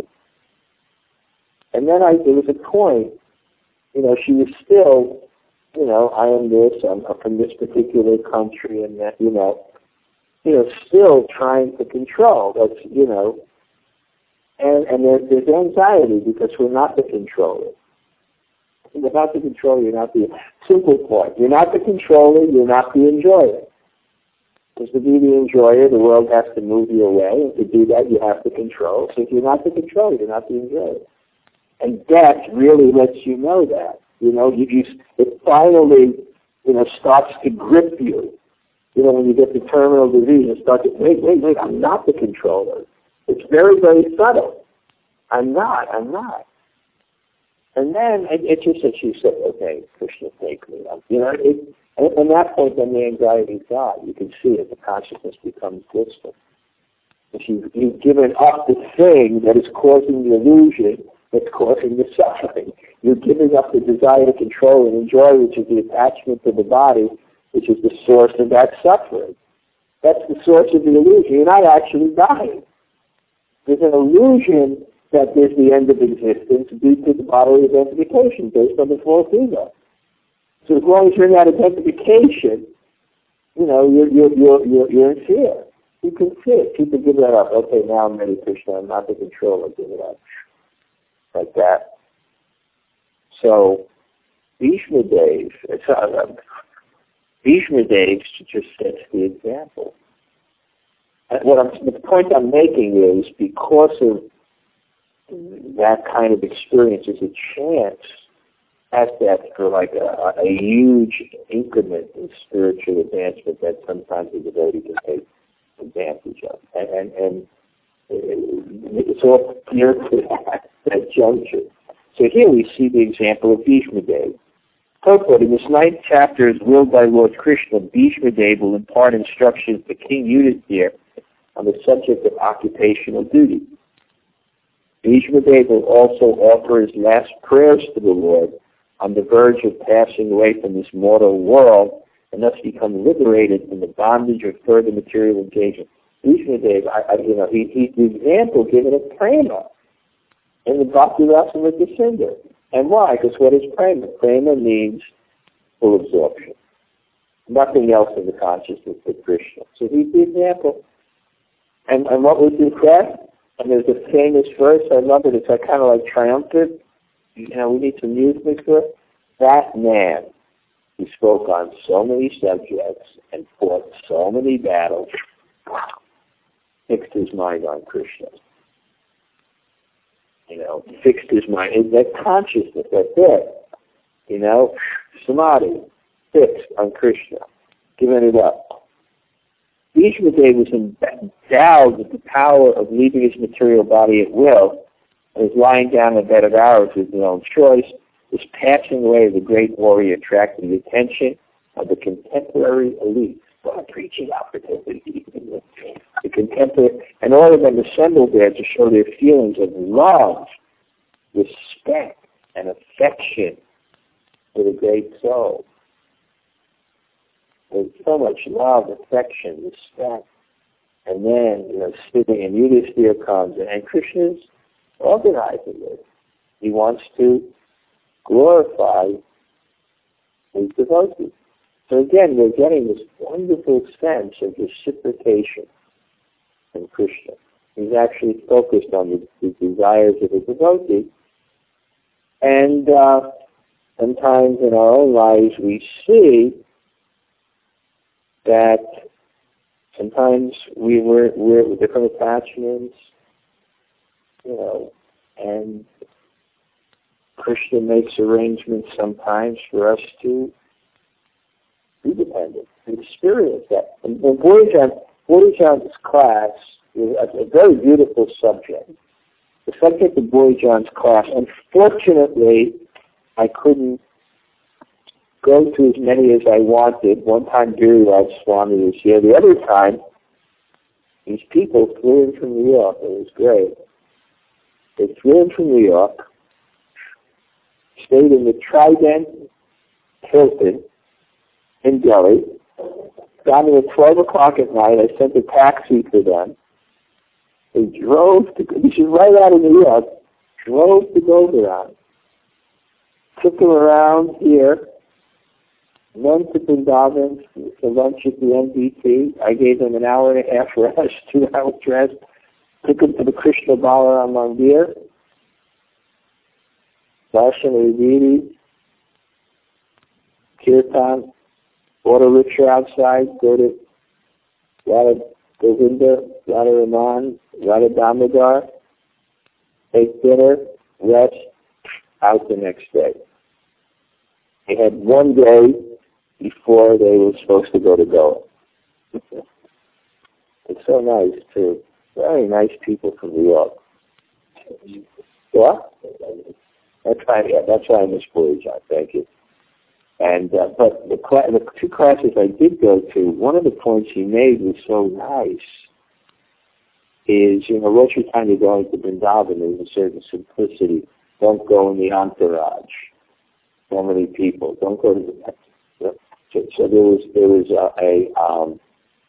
Speaker 1: And then I, there was a point, you know, she was still, you know, I am this, I'm from this particular country, and that, you know, you know, still trying to control. That's, you know, and, and there, there's anxiety because we're not the controller. You're not the controller, you're not the simple point. You're not the controller, you're not the enjoyer. Because to be the enjoyer, the world has to move you away, and to do that, you have to control. So if you're not the controller, you're not the enjoyer. And death really lets you know that. You know, you, you, it finally, you know, starts to grip you. You know, when you get the terminal disease, it starts to, wait, wait, wait, I'm not the controller. It's very, very subtle. I'm not, I'm not. And then it, it just said, she said, okay, Krishna, take me up. You know, it, and at that point, then the anxiety's gone. You can see it. The consciousness becomes blissful. If you, you've given up the thing that is causing the illusion that's causing the suffering. You're giving up the desire to control and enjoy, which is the attachment to the body, which is the source of that suffering. That's the source of the illusion. You're not actually dying. There's an illusion that there's the end of existence due to the bodily identification based on the false ego. So as long as you're in that identification, you know, you're, you're, you're, you're, you're in fear. You can see it. People give that up. Okay, now I'm ready, Krishna. I'm not the controller. Give it up. Like that. So, Bhishma Dev, it's, uh, Bhishma Dev just sets the example. And what I'm, the point I'm making is because of that kind of experience is a chance at that for like a, a huge increment in spiritual advancement that sometimes the devotee can take advantage of. And, and, and it's all clear to that, that juncture. So here we see the example of Bhishma Dev. Purport, in this ninth chapter, as willed by Lord Krishna, Bhishma Dev will impart instructions to King Yudhisthira on the subject of occupational duty. Bhishma Dev will also offer his last prayers to the Lord on the verge of passing away from this mortal world and thus become liberated from the bondage of further material engagement. Bhishma Dev, I, I, you know, he, he's the example given of prema in the Bhakti Rasamrita Sindhu. And why? Because what is prema? Prema means full absorption. Nothing else in the consciousness but Krishna. So he's the example. And, and what was his death? And there's a famous verse, I love it, it's like, kind of like triumphant. You know, we need some music for it. That man who spoke on so many subjects and fought so many battles fixed his mind on Krishna. You know, fixed his mind. It's that consciousness, that's it. You know, samadhi, fixed on Krishna, giving it up. Ishmadev was endowed with the power of leaving his material body at will, and is lying down in a bed of arrows with his own choice. This passing away of the great warrior attracted the attention of the contemporary elite. What a preaching opportunity. The contemporary, and all of them assembled there to show their feelings of love, respect, and affection for the great soul. There's so much love, affection, respect. And then, you know, sitting and Yudhisthira comes, and Krishna's organizing it. He wants to glorify his devotees. So again, we're getting this wonderful sense of reciprocation from Krishna. He's actually focused on the, the desires of the devotee. And uh, sometimes in our own lives we see that sometimes we were, we're with different attachments, you know, and Krishna makes arrangements sometimes for us to be dependent, to experience that. And in Boyajan's class is a, a very beautiful subject. The subject of Boyajan's class, unfortunately, I couldn't go to as many as I wanted. One time Giriraj Swami was here. The other time, these people flew in from New York. It was great. They flew in from New York, stayed in the Trident Hilton in Delhi. Got me at twelve o'clock at night. I sent a taxi for them. They drove to, this is right out of New York, drove to Govardhan. Took them around here. Went to Vrindavan for lunch at the N D T. I gave them an hour and a half rest, two hours rest. Took them to the Krishna Balaram Mandir. Darshan Reviti, Kirtan, order rickshaw outside, go to Radha Govinda, Radha Raman, Radha Damodar, take dinner, rest, out the next day. They had one day before they were supposed to go to Goa. It's so nice, too. Very nice people from New York. What? That's why, yeah, that's why I miss Boyajan. Thank you. And uh, but the, cl- the two classes I did go to, one of the points he made was so nice. Is, you know, what you're kind of going to Vrindavan, there's a certain simplicity. Don't go in the entourage. So many people. Don't go to the. So, so there was there was a a, um,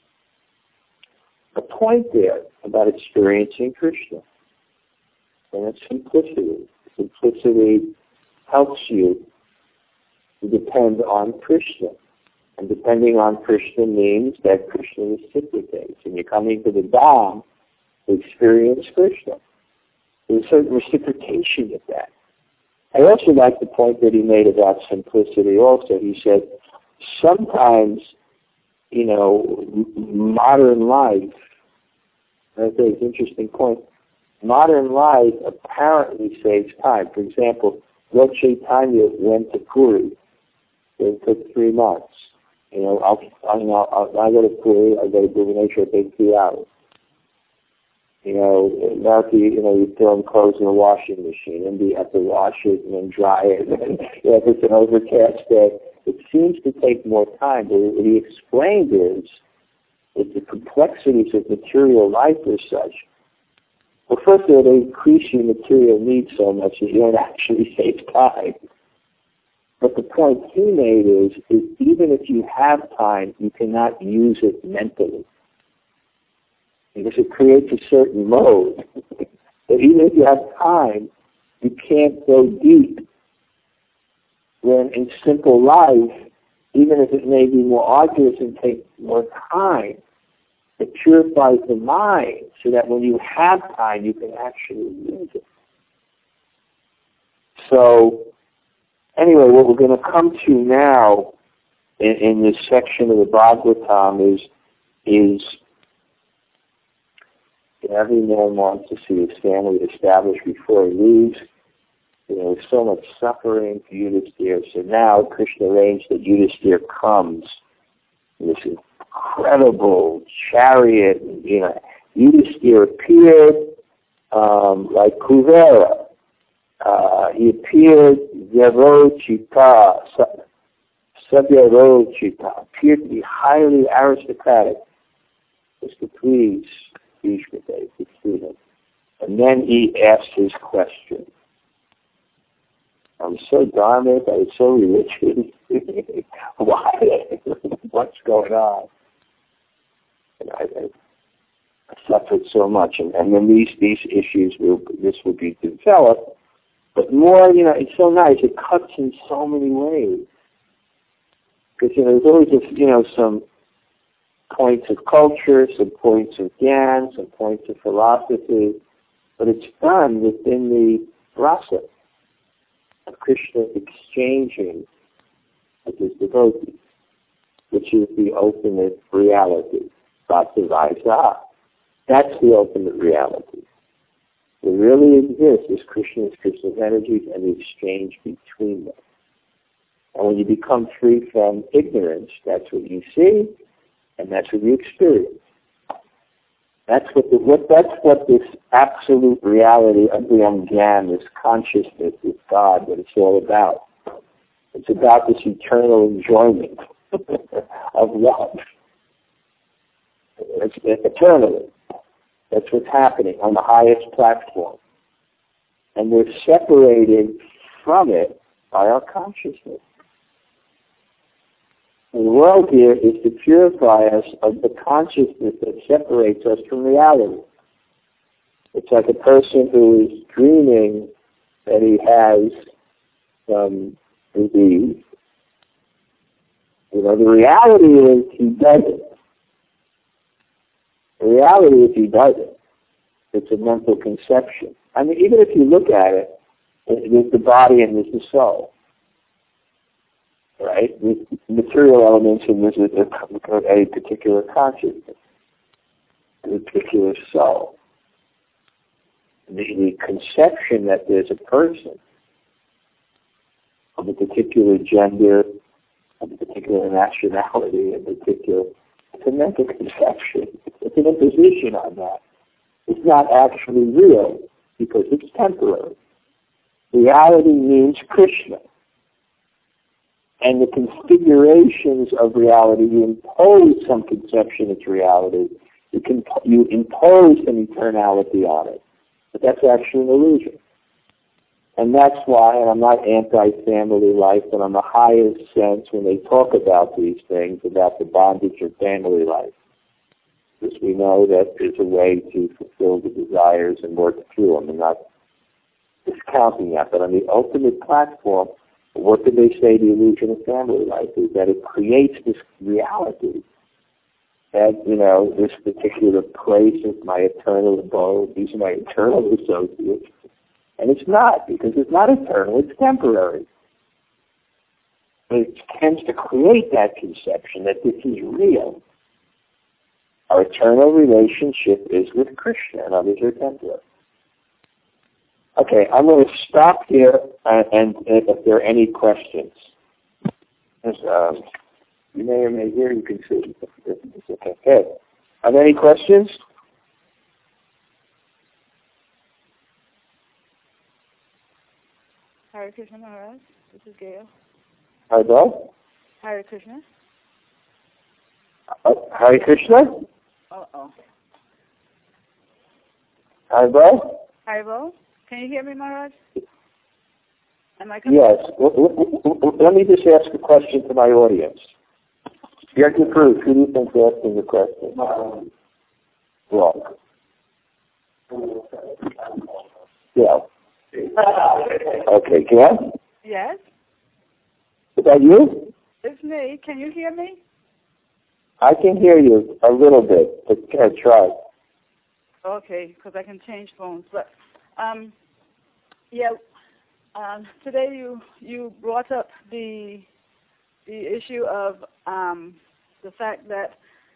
Speaker 1: a point there about experiencing Krishna, and it's simplicity. Simplicity helps you to depend on Krishna. And depending on Krishna means that Krishna reciprocates. And you're coming to the Dham to experience Krishna. There's a certain reciprocation of that. I also like the point that he made about simplicity also. He said, sometimes, you know, modern life, I think it's an interesting point, modern life apparently saves time. For example, Lord Chaitanya went to Puri. It took three months. You know, I'll, I'll, I'll, I go to Puri, I go to Bhubaneswar, it takes three hours. You know, America, you know, you throw clothes in a washing machine, and you have to wash it and then dry it. And if it's an overcast day, it seems to take more time. But what he explained is, is the complexities of material life are such. Well, first of all, they increase your material needs so much that you don't actually save time. But the point he made is, is even if you have time, you cannot use it mentally. Because it creates a certain mode. That even if you have time, you can't go deep. When in simple life, even if it may be more arduous and take more time,
Speaker 2: It purifies the mind so that when you have time, you can actually use it. So, anyway, what we're going to come to now in, in this section of the Bhagavatam is, is every man wants to see his family established before he leaves. You know, there's so much suffering for Yudhisthira. So now Krishna arranged that Yudhisthira comes in this incredible chariot. You know, Yudhisthira appeared um, like Kuvera. Uh, he appeared Vyavochita, Sabyarochita, appeared to be highly aristocratic. Just to please Bhishma Dev, to see him. And then he asked his question. I'm so dharmic, I'm so religious. Why? What's going on? And I, I suffered so much. And, and then these, these issues, will, this will be developed. But more, you know, it's so nice. It cuts in so many ways. Because, you know, there's always, just, you know, some points of culture, some points of Gyan, some points of philosophy. But it's done within the rasa of Krishna exchanging with his devotees, which is the ultimate reality. Bhakti-vaisa. That's the ultimate reality. What really exists is Krishna's, Krishna's energies and the exchange between them. And when you become free from ignorance, that's what you see, and that's what you experience. That's what the, what that's what this absolute reality of the Gyan, this consciousness, this God, what it's all about. It's about this eternal enjoyment of love. It's, it's eternally. That's what's happening on the highest platform. And we're separated from it by our consciousness. And the world here is to purify us of the consciousness that separates us from reality. It's like a person who is dreaming that he has some disease. You know, the reality is he doesn't. The reality is he doesn't. It's a mental conception. I mean, even if you look at it, there's the body and there's the soul. Right? There's material elements and there's a, a particular consciousness, a particular soul. The, the conception that there's a person of a particular gender, of a particular nationality, a particular, it's a mental conception. It's an imposition on that. It's not actually real because it's temporary. Reality means Krishna. And the configurations of reality, you impose some conception of reality. You can you impose an eternality on it. But that's actually an illusion. And that's why, and I'm not anti-family life, but on the highest sense, when they talk about these things, about the bondage of family life, because we know that there's a way to fulfill the desires and work through them, and not discounting that. But on the ultimate platform, what did they say the illusion of family life is? That it creates this reality that, you know, this particular place is my eternal abode, these are my eternal associates. And it's not, because it's not eternal, it's temporary. But it tends to create that conception that this is real. Our eternal relationship is with Krishna, and others are temporary. Okay, I'm going to stop here, and, and if there are any questions. Um, you may or may hear, you can see. It's okay. Okay. Are there any questions?
Speaker 3: Hare Krishna Maharaj, this is Gail.
Speaker 2: Hi, Bill.
Speaker 3: Hare Krishna.
Speaker 2: Uh, Hare Krishna?
Speaker 3: Uh-oh.
Speaker 2: Hi, Bill.
Speaker 3: Hi, Bo. Can you hear me, Maharaj? Am I coming?
Speaker 2: Yes. Let me just ask a question to my audience. Get the proof. Who do you think is asking the question? Wrong. Yeah. Okay, Ken?
Speaker 3: Yes?
Speaker 2: Is that you?
Speaker 3: It's me. Can you hear me?
Speaker 2: I can hear you a little bit, but uh, try.
Speaker 3: Okay, because I can change phones. But, um, yeah, um, today you you brought up the the issue of um, the fact that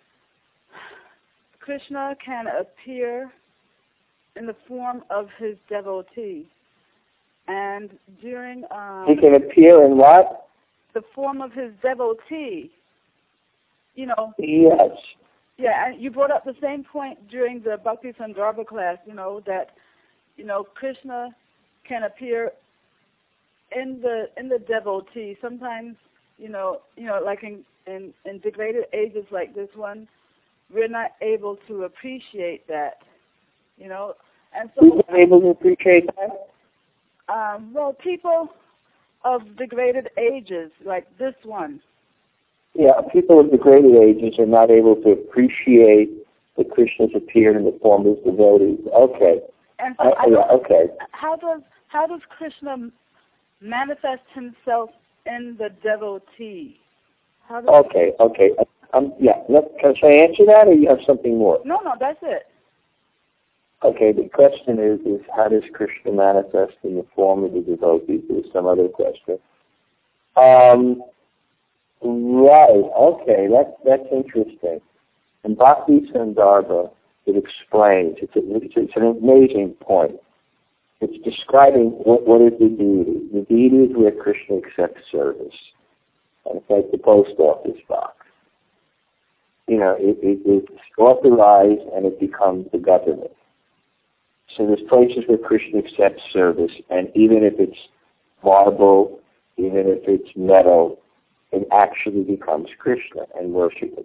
Speaker 3: Krishna can appear in the form of his devotee. And during... Um,
Speaker 2: he can appear in what?
Speaker 3: The form of his devotee. You know...
Speaker 2: Yes.
Speaker 3: Yeah, and you brought up the same point during the Bhakti Sandarbha class, you know, that, you know, Krishna can appear in the in the devotee. Sometimes, you know, you know, like in, in, in degraded ages like this one, we're not able to appreciate that, you know. And so,
Speaker 2: we're not able to appreciate that?
Speaker 3: Um, well, people of degraded ages, like this one.
Speaker 2: Yeah, people of degraded ages are not able to appreciate that Krishna's appeared in the form of his devotees. Okay.
Speaker 3: And so
Speaker 2: I, yeah, okay.
Speaker 3: How does how does Krishna manifest himself in the devotee? How does
Speaker 2: okay, okay. Um, yeah, let, can I answer that, or you have something more?
Speaker 3: No, no, that's it.
Speaker 2: Okay, the question is, is how does Krishna manifest in the form of the devotees? There's some other question. Um, right, okay, that's, that's interesting. In Bhakti Sandarbha, it explains, it's, a, it's, it's an amazing point. It's describing what, what is the deity. The deity is where Krishna accepts service. And it's like the post office box. You know, it, it, it's authorized and it becomes the government. So there's places where Krishna accepts service, and even if it's marble, even if it's metal, it actually becomes Krishna and worshipable.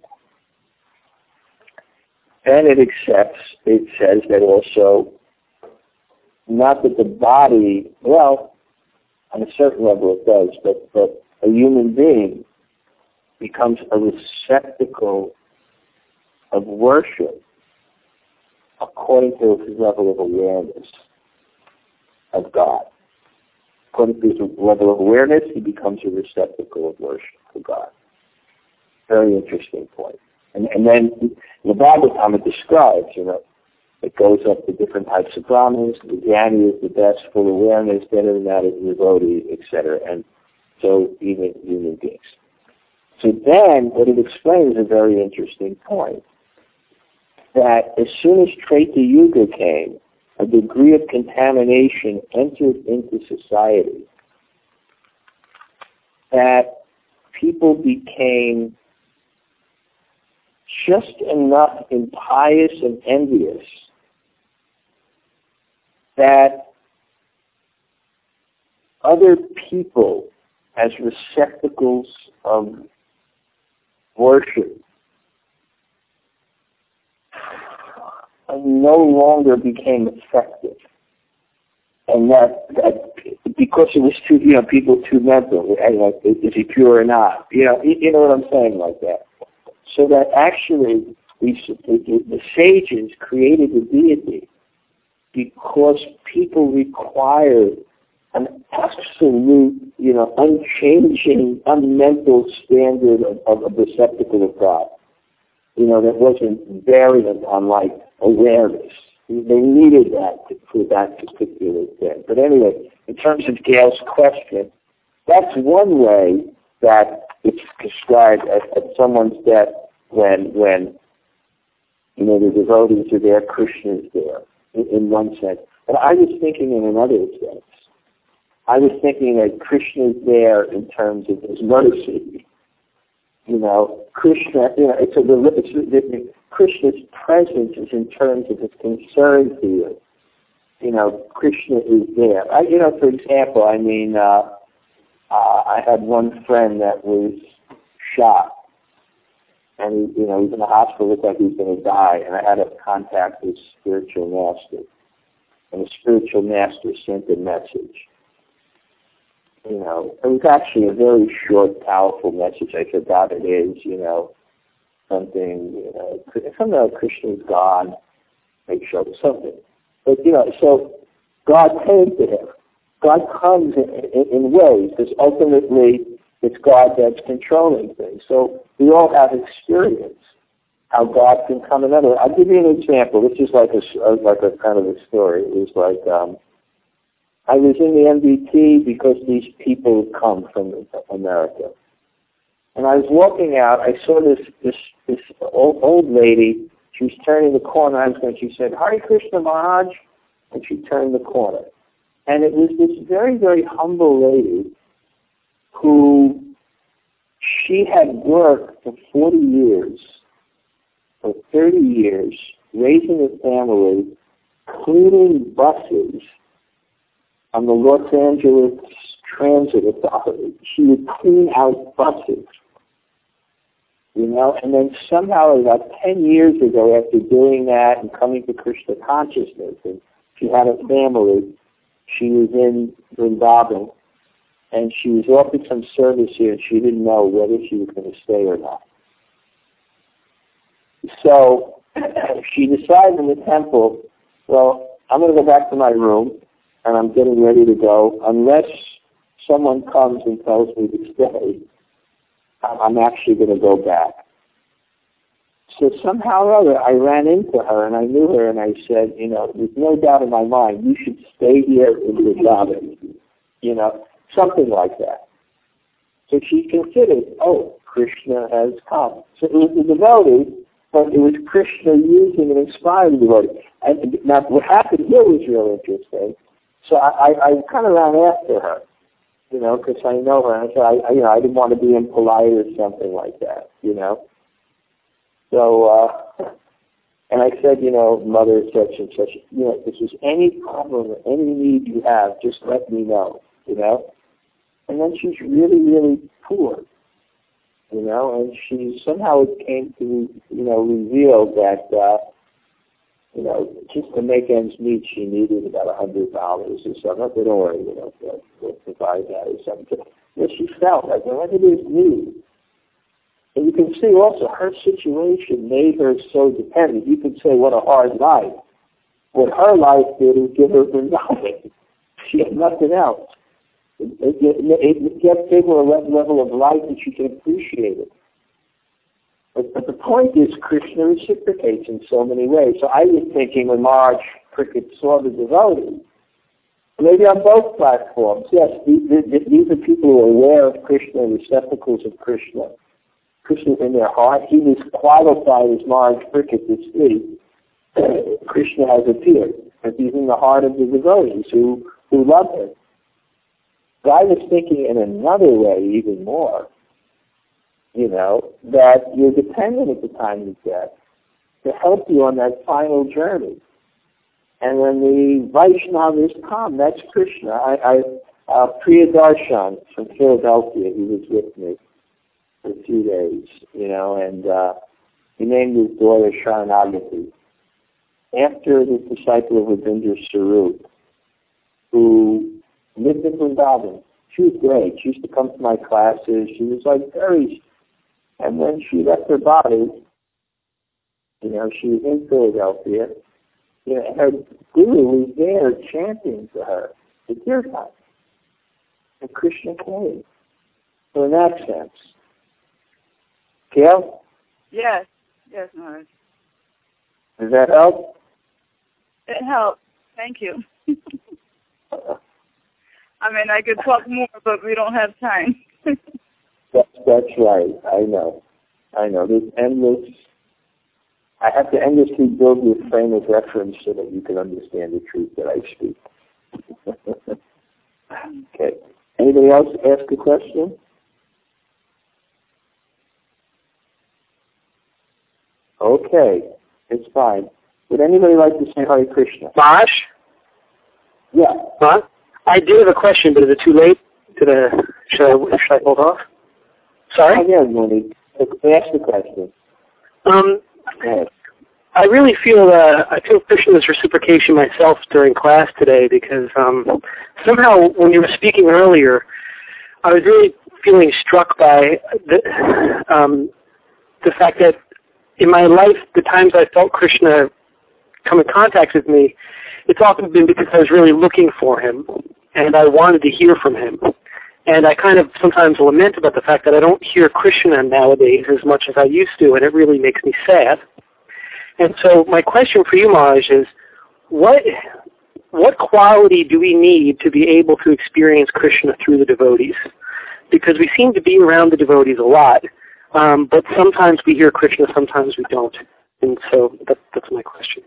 Speaker 2: And it accepts, it says that also, not that the body, well, on a certain level it does, but, but a human being becomes a receptacle of worship according to his level of awareness of God. According to his level of awareness, he becomes a receptacle of worship to God. Very interesting point. And, and then the Bhagavatam, it describes, you know, it goes up to different types of Brahmins. The Jnani is the best, full awareness, better than that is the devotee, et cetera. And so even human beings. So then, what it explains is a very interesting point. That as soon as Treta Yuga came, a degree of contamination entered into society. That people became just enough impious and envious that other people, as receptacles of worship, no longer became effective. And that, that because it was too, you know, people too mental, like, is he pure or not? You know, you know what I'm saying, like that. So that actually we, the, the sages created the deity because people required an absolute, you know, unchanging, unmental standard of, of a receptacle of God. You know, that wasn't variant on, like, awareness. They needed that to, for that particular thing. But anyway, in terms of Gail's question, that's one way that it's described at, at someone's death when, when, you know, the devotees are there, Krishna is there, in, in one sense. But I was thinking in another sense. I was thinking that Krishna is there in terms of his mercy. You know, Krishna, you know, it's a, it's, it, Krishna's presence is in terms of his concern for you. You know, Krishna is there. I, you know, for example, I mean, uh, uh, I had one friend that was shot. And, he, you know, he was in the hospital, looked like he was going to die. And I had to contact his spiritual master. And the spiritual master sent a message. You know, it was actually a very short, powerful message. I forgot it is, you know, something, you know, something like Krishna's God, make sure something. But, you know, so God came to him. God comes in, in, in ways, because ultimately It's God that's controlling things. So we all have experience how God can come another. I'll give you an example. This is like a like a kind of a story. It was like um, I was in the M B T because these people come from America, and I was walking out. I saw this this this old, old lady. She was turning the corner, and she said, "Hare Krishna Maharaj," and she turned the corner. And it was this very, very humble lady who she had worked for forty years, for thirty years, raising a family, cleaning buses on the Los Angeles Transit Authority. She would clean out buses. You know, and then somehow about ten years ago, after doing that and coming to Krishna consciousness, and she had a family, she was in Vrindavan, and she was offered some service here, and she didn't know whether she was going to stay or not. So she decided in the temple, well, I'm going to go back to my room, and I'm getting ready to go, unless someone comes and tells me to stay. I'm actually going to go back. So somehow or other, I ran into her, and I knew her, and I said, you know, there's no doubt in my mind, you should stay here in Vrindavan, you know, something like that. So she considered, oh, Krishna has come. So it was the devotee, but it was Krishna using an inspired devotee. And now what happened here was real interesting. So I, I, I kind of ran after her. You know, because I know her, and I, I, you know, I didn't want to be impolite or something like that, you know. So, uh, and I said, you know, Mother, such and such, you know, if there's any problem or any need you have, just let me know, you know. And then she's really, really poor, you know, and she somehow it came to, you know, reveal that, uh, you know, just to make ends meet, she needed about a hundred dollars or something. But don't worry, you know, we'll, we'll provide that or something. But she felt like whatever it is need. And you can see also her situation made her so dependent. You could say what a hard life. What her life did is give her nothing. She had nothing else. It, it, it, it gave her a level of life that she can appreciate it. But, but the point is, Krishna reciprocates in so many ways. So I was thinking when Maharaj Cricket saw the devotee, maybe on both platforms, yes, these, these are people who are aware of Krishna, receptacles of Krishna. Krishna in their heart. He was qualified as Maharaj Cricket to see Krishna has appeared, but he's in the heart of the devotees who, who love him. But I was thinking in another way even more, you know, that you're dependent at the time of death to help you on that final journey. And when the Vaishnavas come, that's Krishna. I, I uh, Priya Darshan from Philadelphia, he was with me for a few days, you know, and uh, he named his daughter Sharanagati after the disciple of Rabindra Swarup, who lived in Vrindavan. She was great. She used to come to my classes. She was like very... And when she left her body, you know, she was in Philadelphia, you know, and her guru was there chanting to her, the kirtan. And Krishna came. So in that sense. Gail?
Speaker 3: Yes. Yes, Maharaj.
Speaker 2: Does that help?
Speaker 3: It helps. Thank you. I mean, I could talk more, but we don't have time.
Speaker 2: That's, that's right. I know. I know. There's endless. I have to endlessly build your frame of reference so that you can understand the truth that I speak. Okay. Anybody else ask a question? Okay. It's fine. Would anybody like to say Hare Krishna?
Speaker 4: Maharaj?
Speaker 2: Yeah.
Speaker 4: Huh? I do have a question, but is it too late? Did I, should, I, should I hold off? Sorry?
Speaker 2: Oh, yeah, Monique. Ask the question.
Speaker 4: Um,
Speaker 2: Yes.
Speaker 4: I really feel uh, I feel Krishna's reciprocation myself during class today because um, somehow when you were speaking earlier, I was really feeling struck by the, um, the fact that in my life, the times I felt Krishna come in contact with me, it's often been because I was really looking for him and I wanted to hear from him. And I kind of sometimes lament about the fact that I don't hear Krishna nowadays as much as I used to, and it really makes me sad. And so my question for you, Maharaj, is what what quality do we need to be able to experience Krishna through the devotees? Because we seem to be around the devotees a lot, um, but sometimes we hear Krishna, sometimes we don't. And so that, that's my question.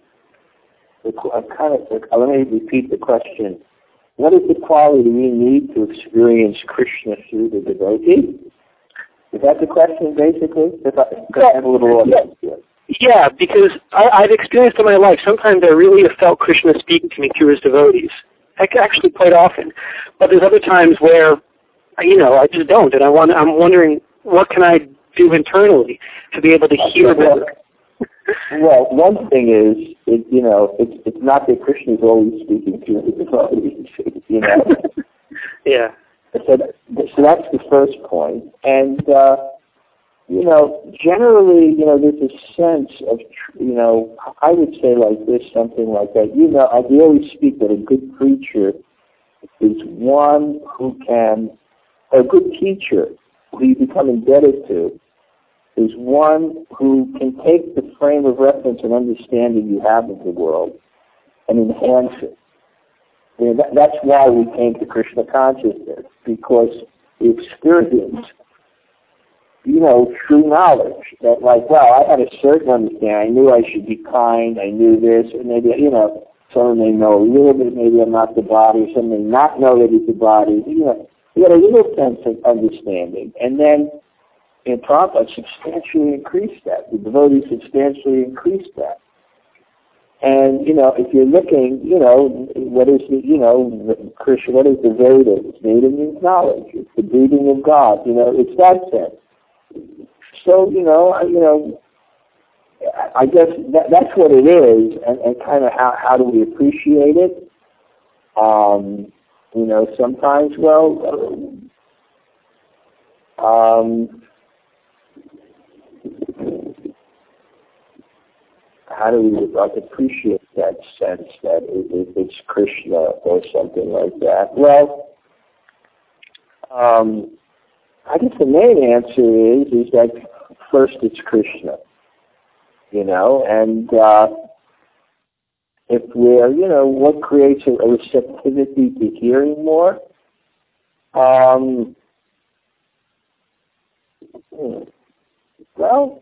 Speaker 2: I'm kind of, let me repeat the question. What is the quality we need to experience Krishna through the devotee? Is that the question, basically? If I, if I have a little audience here.
Speaker 4: Yeah, because I, I've experienced in my life, sometimes I really have felt Krishna speaking to me through his devotees. Actually, quite often. But there's other times where, you know, I just don't, and I want, I'm wondering, what can I do internally to be able to hear better?
Speaker 2: Well, one thing is, it, you know, it's, it's not that Krishna is always speaking to the devotees, you know.
Speaker 4: Yeah.
Speaker 2: So, that, so that's the first point. And, uh, you know, generally, you know, there's a sense of, you know, I would say like this, something like that. You know, I always speak that a good preacher is one who can, a good teacher who you become indebted to, is one who can take the frame of reference and understanding you have of the world and enhance it. I mean, that, that's why we came to Krishna consciousness, because we experience, you know, true knowledge. That like, wow, I had a certain understanding. I knew I should be kind. I knew this. And maybe, you know, some may know a little bit. Maybe I'm not the body. Some may not know that it's the body. You know, we had a little sense of understanding. And then in Prabhupada substantially increased that. The devotees substantially increased that. And, you know, if you're looking, you know, what is the, you know, Krishna, what is the Veda? Veda means knowledge. It's the breathing of God. You know, it's that sense. So, you know, I, you know, I guess that, that's what it is, and, and kind of how, how do we appreciate it? Um, you know, sometimes, well, um, how do we like appreciate that sense that it, it, it's Krishna or something like that? Well, um, I guess the main answer is is that first it's Krishna, you know, and uh, if we're, you know, what creates a, a receptivity to hearing more? Um, well,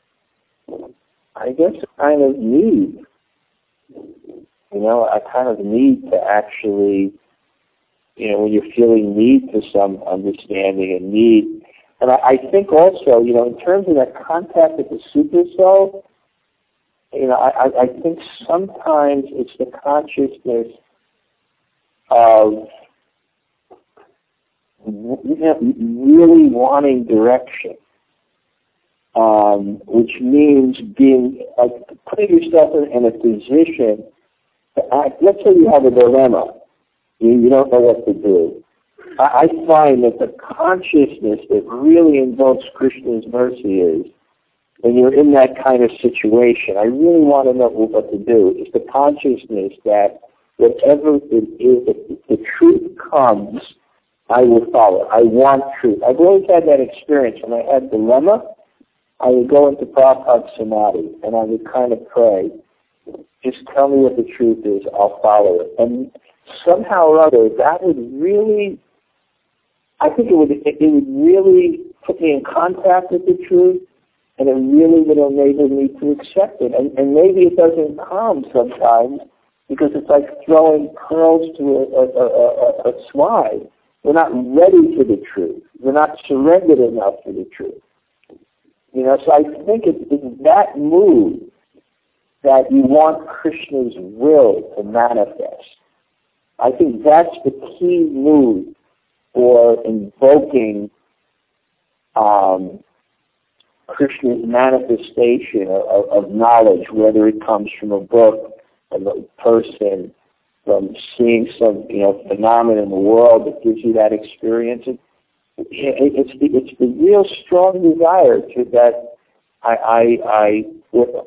Speaker 2: I guess a kind of need, you know, a kind of need to actually, you know, when you're feeling need for some understanding and need. And I, I think also, you know, in terms of that contact with the super soul, you know, I, I think sometimes it's the consciousness of, you know, really wanting direction. Um, which means being, like, putting yourself in, in a position to act. Let's say you have a dilemma. You, you don't know what to do. I, I find that the consciousness that really invokes Krishna's mercy is, when you're in that kind of situation, I really want to know what to do. It's the consciousness that whatever it is, if the truth comes, I will follow. I want truth. I've always had that experience. When I had dilemma, I would go into Prabhupada Samadhi, and I would kind of pray, just tell me what the truth is, I'll follow it. And somehow or other, that would really, I think it would, it would really put me in contact with the truth, and it really would enable me to accept it. And, and maybe it doesn't come sometimes, because it's like throwing pearls to a, a, a, a, a swine. We're not ready for the truth. We're not surrendered enough for the truth. You know, so I think it's, it's that mood that you want Krishna's will to manifest. I think that's the key mood for invoking um, Krishna's manifestation of, of knowledge, whether it comes from a book, from a person, from seeing some, you know, phenomenon in the world that gives you that experience. It, It's the, it's the real strong desire to that I, I,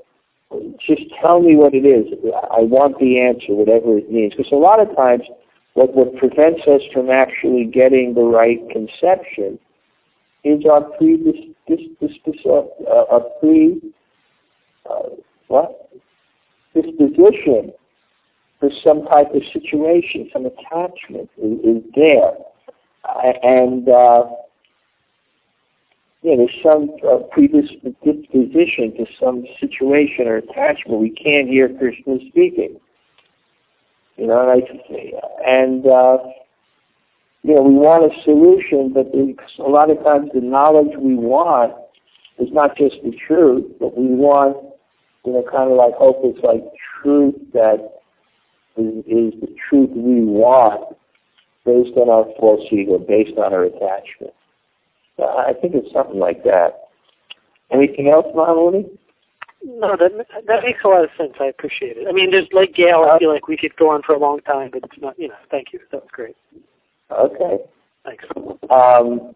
Speaker 2: I just tell me what it is. I want the answer, whatever it means. Because a lot of times what, what prevents us from actually getting the right conception is our predis, dis, dis, dis, uh, our pre, uh, what? disposition for some type of situation, some attachment is, is there. Uh, and, uh, yeah, there's some uh, predisposition to some situation or attachment. We can't hear Krishna speaking. You know, and, I, and uh, you know, we want a solution, but a lot of times the knowledge we want is not just the truth, but we want, you know, kind of like hope it's like truth that is, is the truth we want based on our false ego, based on our attachment. So I think it's something like that. Anything else, Mahamuni?
Speaker 4: No, that that makes a lot of sense. I appreciate it. I mean, there's like Gail, I feel like we could go on for a long time, but it's not, you know, thank you. That was great.
Speaker 2: Okay.
Speaker 4: Thanks.
Speaker 2: Um,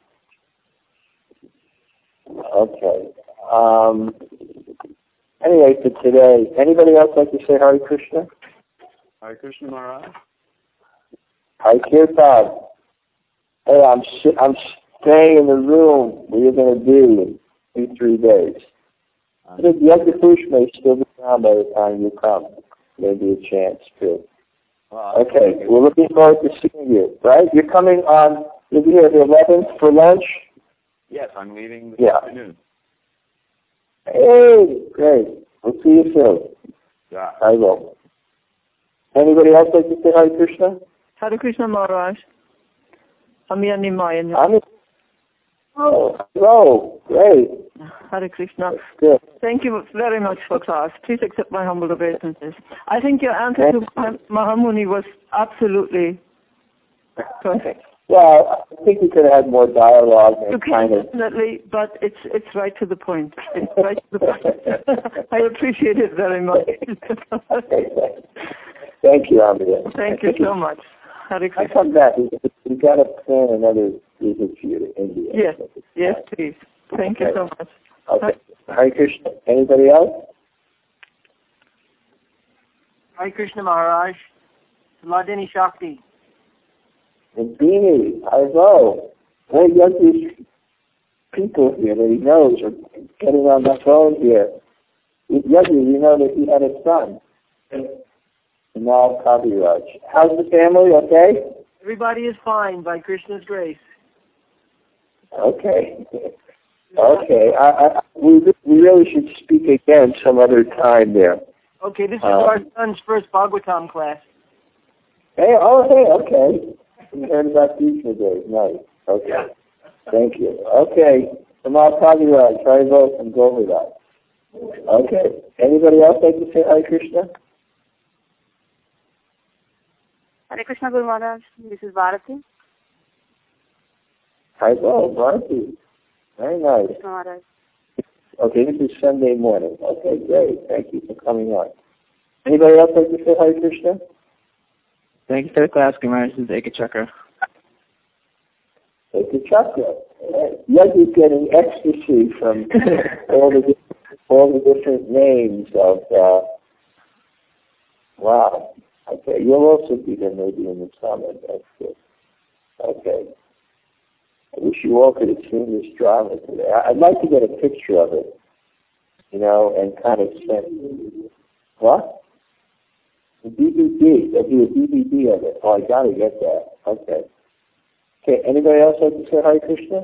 Speaker 2: okay. Um, anyway, for today, anybody else like to say Hare Krishna?
Speaker 5: Hare Krishna Maharaj.
Speaker 2: Hare Kirtan. Hey, I'm I'm staying in the room where you're going to be in two, three days. I think Yajna Push may still be around by the time you come. Maybe a chance too.
Speaker 5: Well,
Speaker 2: okay, we're looking forward to seeing you. Right? You're coming on. You'll be here at the eleventh for lunch.
Speaker 5: Yes, I'm leaving this
Speaker 2: yeah.
Speaker 5: afternoon.
Speaker 2: Hey, great. We'll see you soon.
Speaker 5: Yeah.
Speaker 2: I will. Anybody else like to say Hare Krishna?
Speaker 6: Hare Krishna Maharaj. Amir Nimayan.
Speaker 2: Oh, hello. Great.
Speaker 6: Hare Krishna.
Speaker 2: Good.
Speaker 6: Thank you very much for class. Please accept my humble obeisances. I think your answer to Mahamuni was absolutely perfect.
Speaker 2: Well, I think we could have had more dialogue and
Speaker 6: okay,
Speaker 2: kind of...
Speaker 6: definitely, but it's it's right to the point. It's right to the point. I appreciate it very much.
Speaker 2: Thank you, Amir.
Speaker 6: Thank you so much. Hare Krishna.
Speaker 2: I come back. We've got to plan another visit for you to India.
Speaker 6: Yes, yes, please. Thank okay. you so much.
Speaker 2: Okay. Hare Krishna. Anybody else?
Speaker 7: Hare Krishna Maharaj. Ladini Shakti.
Speaker 2: Nadini, I know. Well, you have these people here that he knows are getting on the phone here. Yagi, you know that he had a son. Now, Kaviraj. How's the family? Okay?
Speaker 7: Everybody is fine by Krishna's grace.
Speaker 2: Okay. Okay. I, I, we, we really should speak again some other time there.
Speaker 7: Okay, this is
Speaker 2: um,
Speaker 7: our son's first Bhagavatam class.
Speaker 2: Hey, oh, hey, okay. We heard about these today. Nice. Okay. Thank you. Okay. Kamal Kaviraj, try vote and go over that. Okay. Anybody else like to say Hare Krishna?
Speaker 8: Hare Krishna Guru Maharaj. This is Bharati.
Speaker 2: Hi, well, Bharati. Very nice.
Speaker 8: Krishna Maharaj.
Speaker 2: Okay, this is Sunday morning. Okay, great. Thank you for coming on. Anybody else like to say Hare Krishna?
Speaker 9: Thank you for the class, Guru Maharaj. This is Eka Chakra.
Speaker 2: Eka Chakra. Yagi's getting ecstasy from all the all the different names of. Uh, wow. Okay, you'll also be there maybe in the summer. That's good. Okay. I wish you all could have seen this drama today. I'd like to get a picture of it, you know, and kind of send. What? The D V D. There'll be a D V D of it. Oh, I gotta get that. Okay. Okay, anybody else like to say Hare Krishna?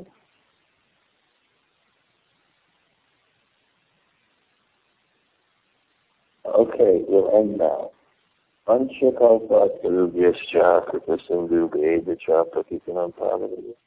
Speaker 2: Okay, we'll end now. Anshakal Patrubhyascha Kritasindhu Bheda Cha Patitanam Pavadaya.